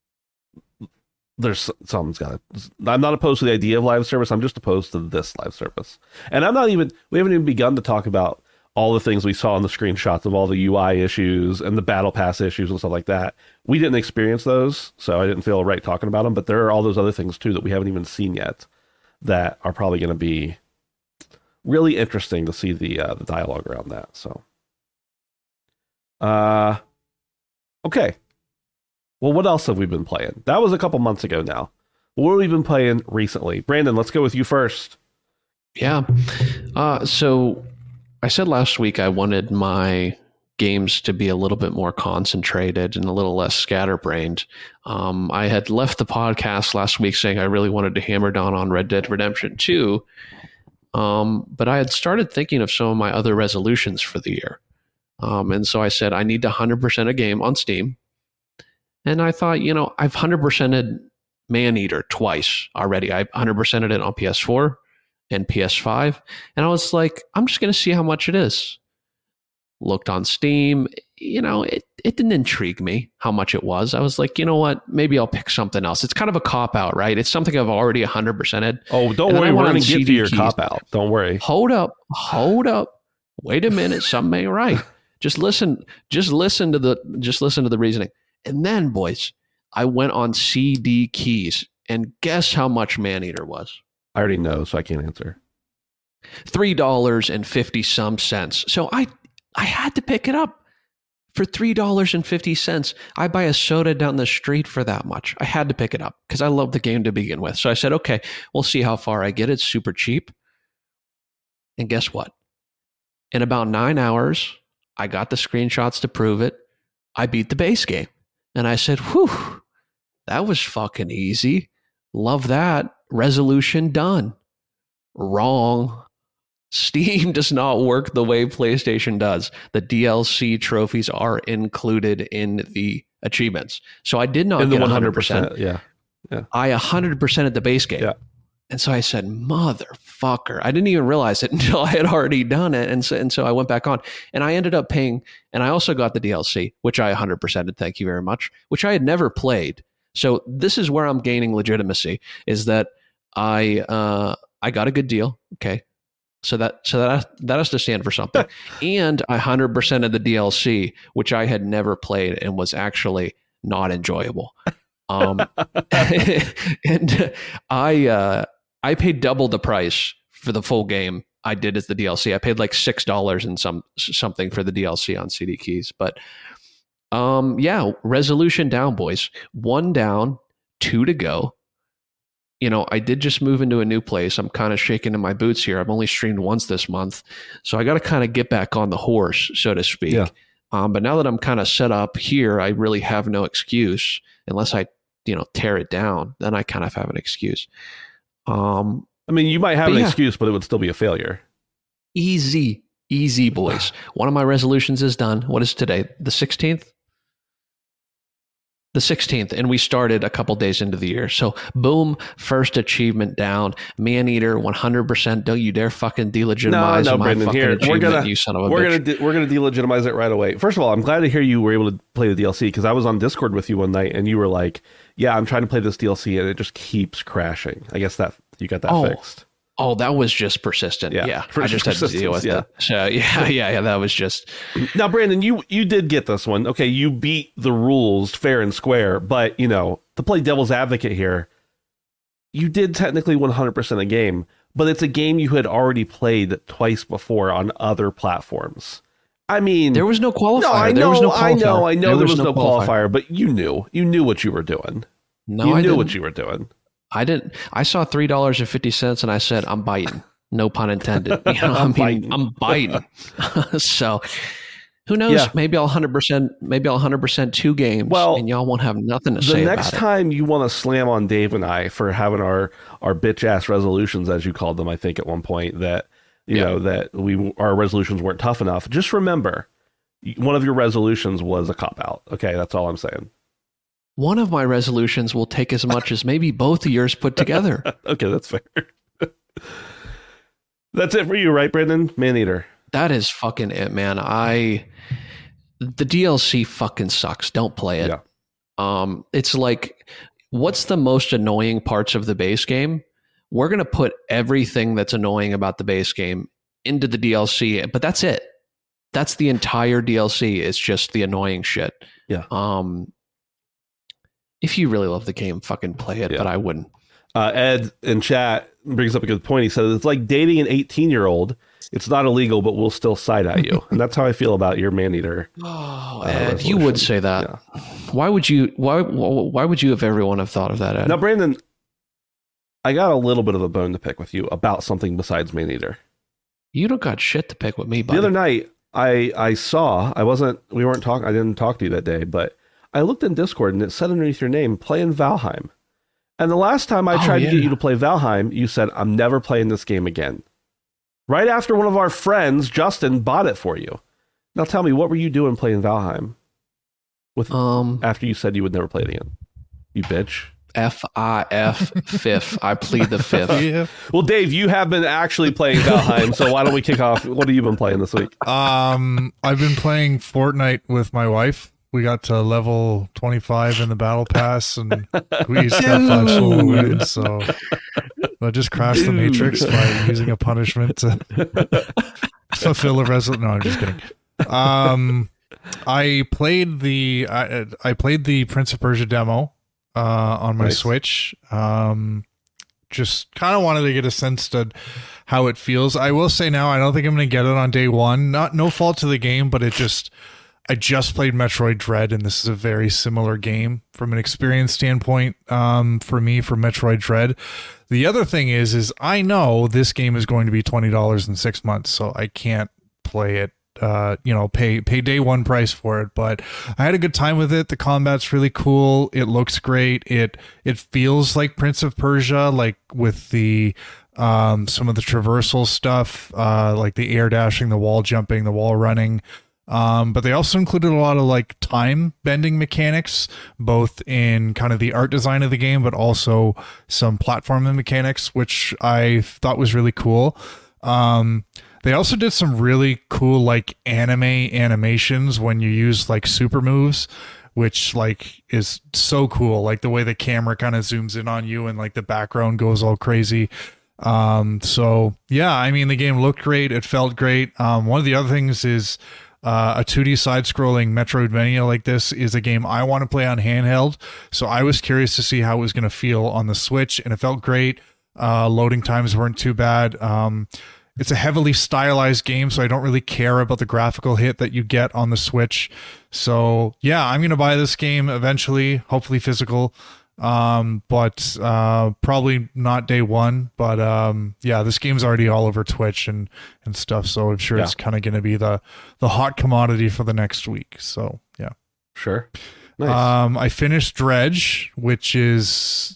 there's something's got to, I'm not opposed to the idea of live service. I'm just opposed to this live service. And I'm not even, we haven't even begun to talk about all the things we saw in the screenshots of all the U I issues and the battle pass issues and stuff like that. We didn't experience those, so I didn't feel right talking about them, but there are all those other things too that we haven't even seen yet that are probably going to be really interesting to see the, uh, the dialogue around that. So, uh, okay. Well, what else have we been playing? That was a couple months ago now. What have we been playing recently? Brandon, let's go with you first. Yeah. Uh, so I said last week I wanted my games to be a little bit more concentrated and a little less scatterbrained. Um, I had left the podcast last week saying I really wanted to hammer down on Red Dead Redemption two, um, but I had started thinking of some of my other resolutions for the year. Um, and so I said I need to one hundred percent a game on Steam. And I thought, you know, I've one hundred percented Maneater twice already. I one hundred percented it on P S four and P S five. And I was like, I'm just going to see how much it is. Looked on Steam, you know, it, it didn't intrigue me how much it was. I was like, you know what, maybe I'll pick something else. It's kind of a cop-out, right? It's something I've already one hundred percented. Oh, don't worry, we're going to get to your cop-out. Don't worry. Hold up, hold up. Wait a minute, something ain't right. Just listen, just listen to the, just listen to the reasoning. And then, boys, I went on C D Keys, and guess how much Maneater was? I already know, so I can't answer. three dollars and fifty some cents. So I, I had to pick it up for three dollars and fifty cents. I buy a soda down the street for that much. I had to pick it up because I love the game to begin with. So I said, okay, we'll see how far I get. It's super cheap. And guess what? In about nine hours, I got the screenshots to prove it. I beat the base game. And I said, whew, that was fucking easy. Love that. Resolution done. Wrong. Steam does not work the way PlayStation does. The D L C trophies are included in the achievements. So I did not in the get one hundred percent. Yeah. Yeah. I one hundred percent at the base game. Yeah. And so I said, motherfucker. I didn't even realize it until I had already done it. And so, and so I went back on and I ended up paying, and I also got the D L C, which I one hundred percented, thank you very much, which I had never played. So this is where I'm gaining legitimacy, is that I uh, I got a good deal. Okay. So that so that that has to stand for something. And I one hundred percent of the D L C, which I had never played and was actually not enjoyable. Um, and I uh, I paid double the price for the full game I did as the D L C. I paid like six dollars and some something for the D L C on C D Keys. But um, yeah, resolution down, boys. One down, two to go. You know, I did just move into a new place. I'm kind of shaking in my boots here. I've only streamed once this month. So I got to kind of get back on the horse, so to speak. Yeah. Um, but now that I'm kind of set up here, I really have no excuse unless I, you know, tear it down. Then I kind of have an excuse. Um, I mean, you might have an yeah. excuse, but it would still be a failure. Easy, easy, boys. One of my resolutions is done. What is today? The sixteenth? The sixteenth, and we started a couple days into the year. So, boom, first achievement down. Maneater, one hundred percent. Don't you dare fucking delegitimize no, no, my Brendan, fucking here, achievement, we're gonna, you son of a we're bitch. Gonna de- we're going to delegitimize it right away. First of all, I'm glad to hear you were able to play the D L C, because I was on Discord with you one night, and you were like, yeah, I'm trying to play this D L C, and it just keeps crashing. I guess that you got that oh. fixed. Oh, that was just persistent. Yeah, yeah. I just had to deal with yeah. it. So yeah, yeah, yeah. That was just. Now, Brandon, you you did get this one. Okay, you beat the rules fair and square, but you know, to play devil's advocate here, you did technically one hundred percent a game, but it's a game you had already played twice before on other platforms. I mean, there was no qualifier. No, I know, there was no I know, I know. There, there was, was no qualifier. qualifier, but you knew, you knew what you were doing. No, you I knew didn't. what you were doing. I didn't. I saw three dollars and fifty cents, and I said, "I'm biting." No pun intended. You know, I'm I mean, biting. I'm biting. So, who knows? Yeah. Maybe I'll one hundred percent. Maybe I'll one hundred percent two games, well, and y'all won't have nothing to the say. The next about time it. you want to slam on Dave and I for having our our bitch ass resolutions, as you called them, I think at one point, that you yeah. know that we our resolutions weren't tough enough. Just remember, one of your resolutions was a cop out. Okay, that's all I'm saying. One of my resolutions will take as much as maybe both of yours put together. Okay, that's fair. That's it for you, right, Brandon? Maneater. That is fucking it, man. I the D L C fucking sucks. Don't play it. Yeah. Um, it's like, what's the most annoying parts of the base game? We're gonna put everything that's annoying about the base game into the D L C, but that's it. That's the entire D L C. It's just the annoying shit. Yeah. Um. If you really love the game, fucking play it, yeah. but I wouldn't. Uh, Ed in chat brings up a good point. He says, it's like dating an eighteen-year-old. It's not illegal, but we'll still side at you. And that's how I feel about your Maneater. Oh, uh, Ed, resolution. You would say that. Yeah. Why would you, why, why would you, if everyone have thought of that, Ed? Now, Brandon, I got a little bit of a bone to pick with you about something besides Maneater. You don't got shit to pick with me, buddy. The other night, I I saw, I wasn't, we weren't talking, I didn't talk to you that day, but I looked in Discord and it said underneath your name, playing Valheim. And the last time I Oh, tried yeah. to get you to play Valheim, you said, I'm never playing this game again. Right after one of our friends, Justin, bought it for you. Now tell me, what were you doing playing Valheim? With Um, after you said you would never play it again? You bitch. F I F, fifth. I plead the fifth. Yeah. Well, Dave, you have been actually playing Valheim, so why don't we kick off? What have you been playing this week? Um, I've been playing Fortnite with my wife. We got to level twenty-five in the battle pass, and we each got five solo wins. So I just crashed the Matrix by using a punishment to fulfill a resolution. No, I'm just kidding. Um, I played the I, I played the Prince of Persia demo uh, on my Nice. Switch. Um, just kind of wanted to get a sense to how it feels. I will say now, I don't think I'm going to get it on day one. Not no fault to the game, but it just I just played Metroid Dread, and this is a very similar game from an experience standpoint. Um, for me, for Metroid Dread. The other thing is, is I know this game is going to be twenty dollars in six months, so I can't play it. Uh, you know, pay pay day one price for it, but I had a good time with it. The combat's really cool. It looks great. It it feels like Prince of Persia, like with the um some of the traversal stuff, uh, like the air dashing, the wall jumping, the wall running. Um, but they also included a lot of like time bending mechanics, both in kind of the art design of the game, but also some platforming mechanics, which I thought was really cool. Um, they also did some really cool like anime animations when you use like super moves, which like is so cool. Like the way the camera kind of zooms in on you and like the background goes all crazy. Um, so yeah, I mean, the game looked great. It felt great. Um, one of the other things is, Uh, a two D side-scrolling Metroidvania like this is a game I want to play on handheld, so I was curious to see how it was going to feel on the Switch, and it felt great. Uh, loading times weren't too bad. Um, it's a heavily stylized game, so I don't really care about the graphical hit that you get on the Switch. So yeah, I'm going to buy this game eventually, hopefully physical. Um, but uh, probably not day one. But um, yeah, this game's already all over Twitch and and stuff, so I'm sure Yeah. it's kind of going to be the the hot commodity for the next week. So yeah. Sure. Nice. Um, I finished Dredge, which is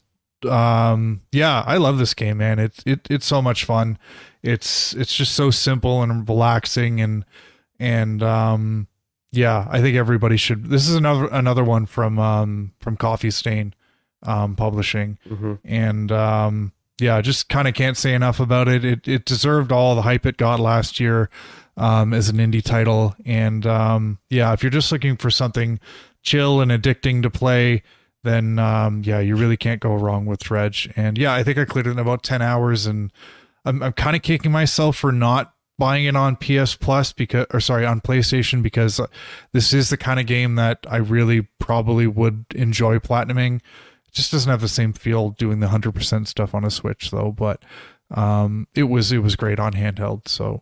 um, yeah, I love this game, man. It's it it's so much fun. It's it's just so simple and relaxing, and and um, yeah, I think everybody should. This is another another one from um from Coffee Stain um publishing. hmm And um yeah, just kind of can't say enough about it. It it deserved all the hype it got last year um as an indie title. And um yeah, if you're just looking for something chill and addicting to play, then um yeah, you really can't go wrong with Dredge. And yeah, I think I cleared it in about ten hours, and I'm I'm kind of kicking myself for not buying it on P S Plus because, or sorry, on PlayStation, because this is the kind of game that I really probably would enjoy platinuming. Just doesn't have the same feel doing the one hundred percent stuff on a Switch though, but um it was it was great on handheld. So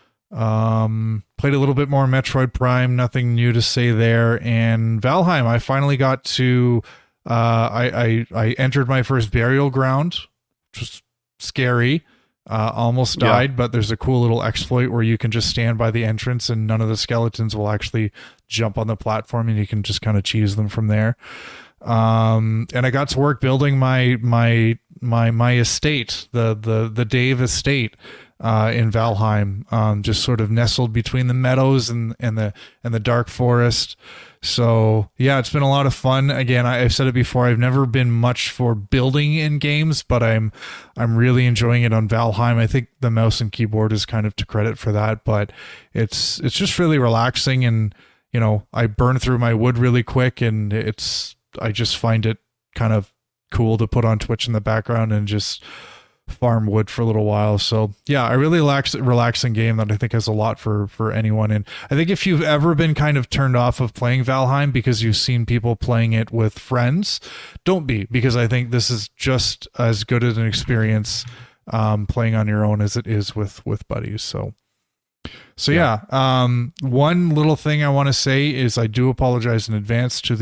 um played a little bit more Metroid Prime, nothing new to say there. And Valheim, I finally got to uh I I, I entered my first burial ground, which was scary. Uh almost Yeah. died, but there's a cool little exploit where you can just stand by the entrance and none of the skeletons will actually jump on the platform, and you can just kind of cheese them from there. Um, and I got to work building my my my my estate, the the the Dave estate, uh, in Valheim, um, just sort of nestled between the meadows and and the and the dark forest. So yeah, it's been a lot of fun. Again, I, I've said it before, I've never been much for building in games, but I'm I'm really enjoying it on Valheim. I think the mouse and keyboard is kind of to credit for that, but it's it's just really relaxing, and you know, I burn through my wood really quick, and it's I just find it kind of cool to put on Twitch in the background and just farm wood for a little while. So yeah, I really relax, relaxing game that I think has a lot for, for anyone. And I think if you've ever been kind of turned off of playing Valheim because you've seen people playing it with friends, don't be, because I think this is just as good as an experience um, playing on your own as it is with, with buddies. So So yeah, um, one little thing I want to say is I do apologize in advance to the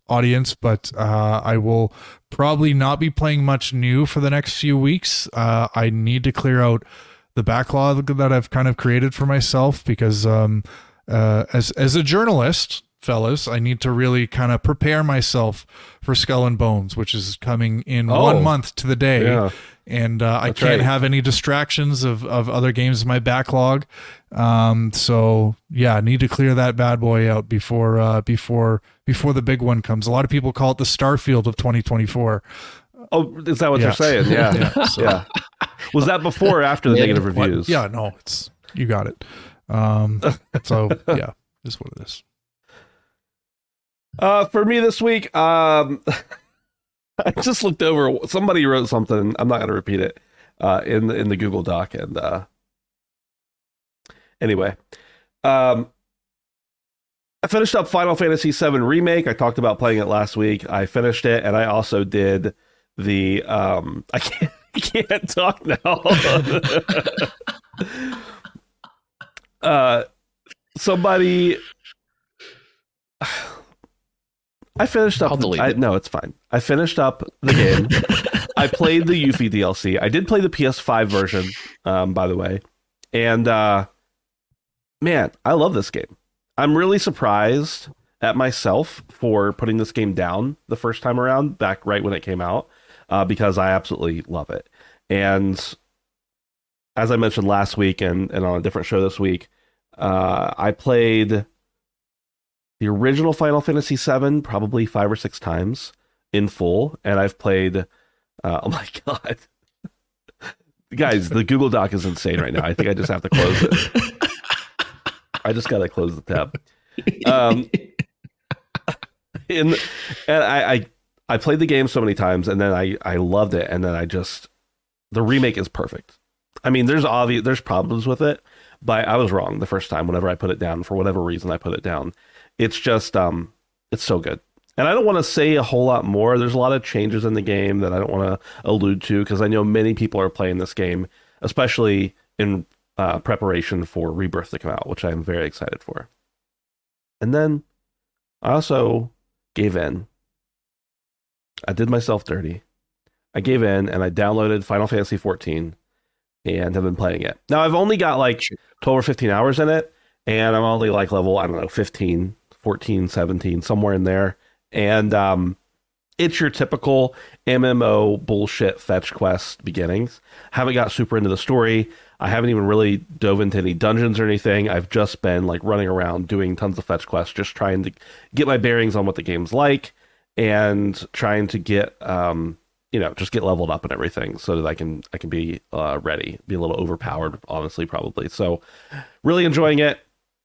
audience, but uh, I will probably not be playing much new for the next few weeks. Uh, I need to clear out the backlog that I've kind of created for myself because um, uh, as as a journalist, fellas, I need to really kind of prepare myself for Skull and Bones, which is coming in Oh. one month to the day. Yeah. And uh, I That's can't right. have any distractions of, of other games in my backlog. Um, so yeah, I need to clear that bad boy out before uh, before before the big one comes. A lot of people call it the Starfield of twenty twenty-four. Oh, is that what Yeah. you're saying? Yeah. Yeah, yeah. so- Was that before or after the Yeah. negative What? reviews? Yeah, no, it's you got it. Um, so yeah, is what it is. Uh, for me this week, um, I just looked over. Somebody wrote something. I'm not going to repeat it uh, in the, in the Google Doc. And uh, anyway, um, I finished up Final Fantasy seven Remake. I talked about playing it last week. I finished it, and I also did the. Um, I can't. I can't talk now. uh, somebody. I finished up. I'll delete I, it. no, it's fine. I finished up the game. I played the Yuffie D L C. I did play the P S five version, um, by the way, and uh, man, I love this game. I'm really surprised at myself for putting this game down the first time around, back right when it came out, uh, because I absolutely love it. And as I mentioned last week, and, and on a different show this week, uh, I played the original Final Fantasy seven probably five or six times in full, and I've played. Uh, oh my god, guys! The Google Doc is insane right now. I think I just have to close it. I just gotta close the tab. Um, in and I, I I played the game so many times, and then I I loved it, and then I just the remake is perfect. I mean, there's obvious there's problems with it, but I was wrong the first time. Whenever I put it down, for whatever reason, I put it down. It's just, um, it's so good. And I don't want to say a whole lot more. There's a lot of changes in the game that I don't want to allude to because I know many people are playing this game, especially in uh, preparation for Rebirth to come out, which I'm very excited for. And then I also gave in. I did myself dirty. I gave in and I downloaded Final Fantasy fourteen and have been playing it. Now, I've only got like twelve or fifteen hours in it, and I'm only like level, I don't know, fifteen, fourteen, seventeen, somewhere in there. And um, it's your typical M M O bullshit fetch quest beginnings. Haven't got super into the story. I haven't even really dove into any dungeons or anything. I've just been like running around doing tons of fetch quests, just trying to get my bearings on what the game's like and trying to get, um, you know, just get leveled up and everything so that I can I can be uh, ready, be a little overpowered, honestly, probably. So really enjoying it.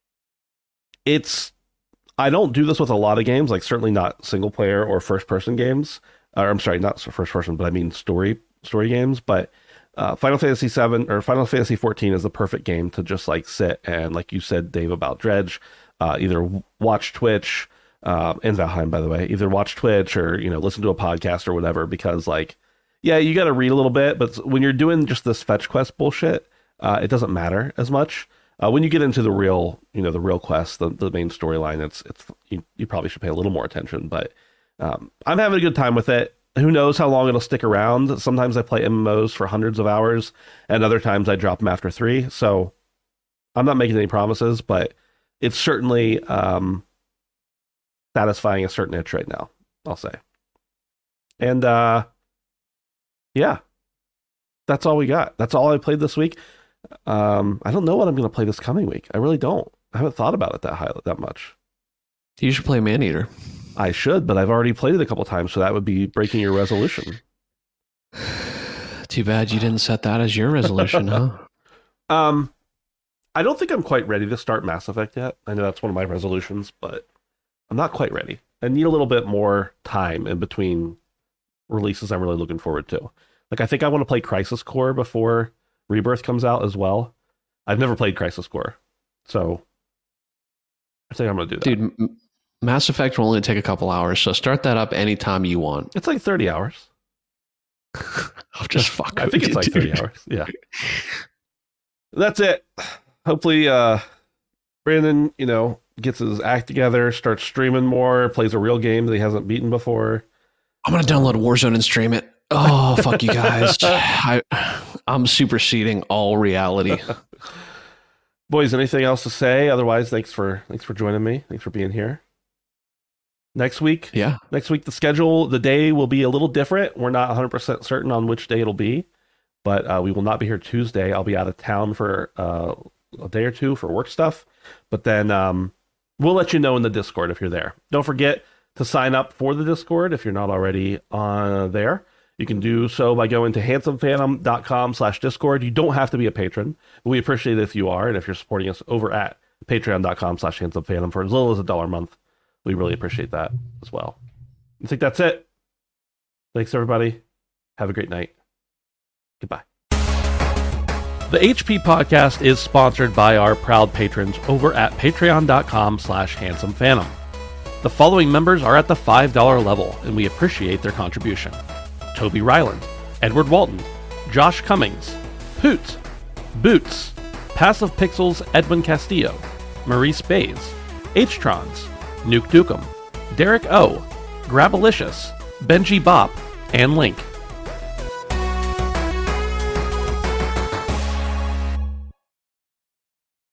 It's I don't do this with a lot of games, like certainly not single player or first person games. Or I'm sorry, not first person, but I mean story story games. But uh, Final Fantasy seven or Final Fantasy fourteen is the perfect game to just like sit and, like you said, Dave, about Dredge, uh, either watch Twitch uh, and Valheim, by the way, either watch Twitch or you know listen to a podcast or whatever. Because like, yeah, you got to read a little bit, but when you're doing just this fetch quest bullshit, uh, it doesn't matter as much. Uh, when you get into the real, you know, the real quest, the, the main storyline, it's it's you, you probably should pay a little more attention. But um, I'm having a good time with it. Who knows how long it'll stick around? Sometimes I play M M Os for hundreds of hours, and other times I drop them after three. So I'm not making any promises, but it's certainly um, satisfying a certain itch right now, I'll say. And uh, yeah, that's all we got. That's all I played this week. Um, I don't know what I'm going to play this coming week. I really don't. I haven't thought about it that high, that much. You should play Maneater. I should, but I've already played it a couple times, so that would be breaking your resolution. Too bad you didn't set that as your resolution, huh? Um, I don't think I'm quite ready to start Mass Effect yet. I know that's one of my resolutions, but I'm not quite ready. I need a little bit more time in between releases I'm really looking forward to. Like, I think I want to play Crisis Core before Rebirth comes out as well. I've never played Crisis Core, so I think I'm going to do that. Dude, M- Mass Effect will only take a couple hours, so start that up anytime you want. It's like thirty hours. I'll just fuck I with think you, it's like dude. thirty hours. Yeah. That's it. Hopefully, uh, Brandon, you know, gets his act together, starts streaming more, plays a real game that he hasn't beaten before. I'm going to download Warzone and stream it. Oh, fuck you guys. I, I'm superseding all reality. Boys, anything else to say? Otherwise, thanks for thanks for joining me. Thanks for being here. Next week, yeah. Next week, the schedule, the day will be a little different. We're not one hundred percent certain on which day it'll be, but uh, we will not be here Tuesday. I'll be out of town for uh, a day or two for work stuff, but then um, we'll let you know in the Discord if you're there. Don't forget to sign up for the Discord if you're not already on there. You can do so by going to handsomephantom.com slash Discord. You don't have to be a patron. We appreciate it if you are, and if you're supporting us over at patreon.com slash handsomephantom for as little as a dollar a month. We really appreciate that as well. I think that's it. Thanks, everybody. Have a great night. Goodbye. The H P Podcast is sponsored by our proud patrons over at patreon.com slash handsomephantom. The following members are at the five dollar level, and we appreciate their contribution. Toby Ryland, Edward Walton, Josh Cummings, Poot, Boots, Passive Pixels Edwin Castillo, Maurice Bays, H-Trons, Nuke Dukem, Derek O, Grabalicious, Benji Bop, and Link.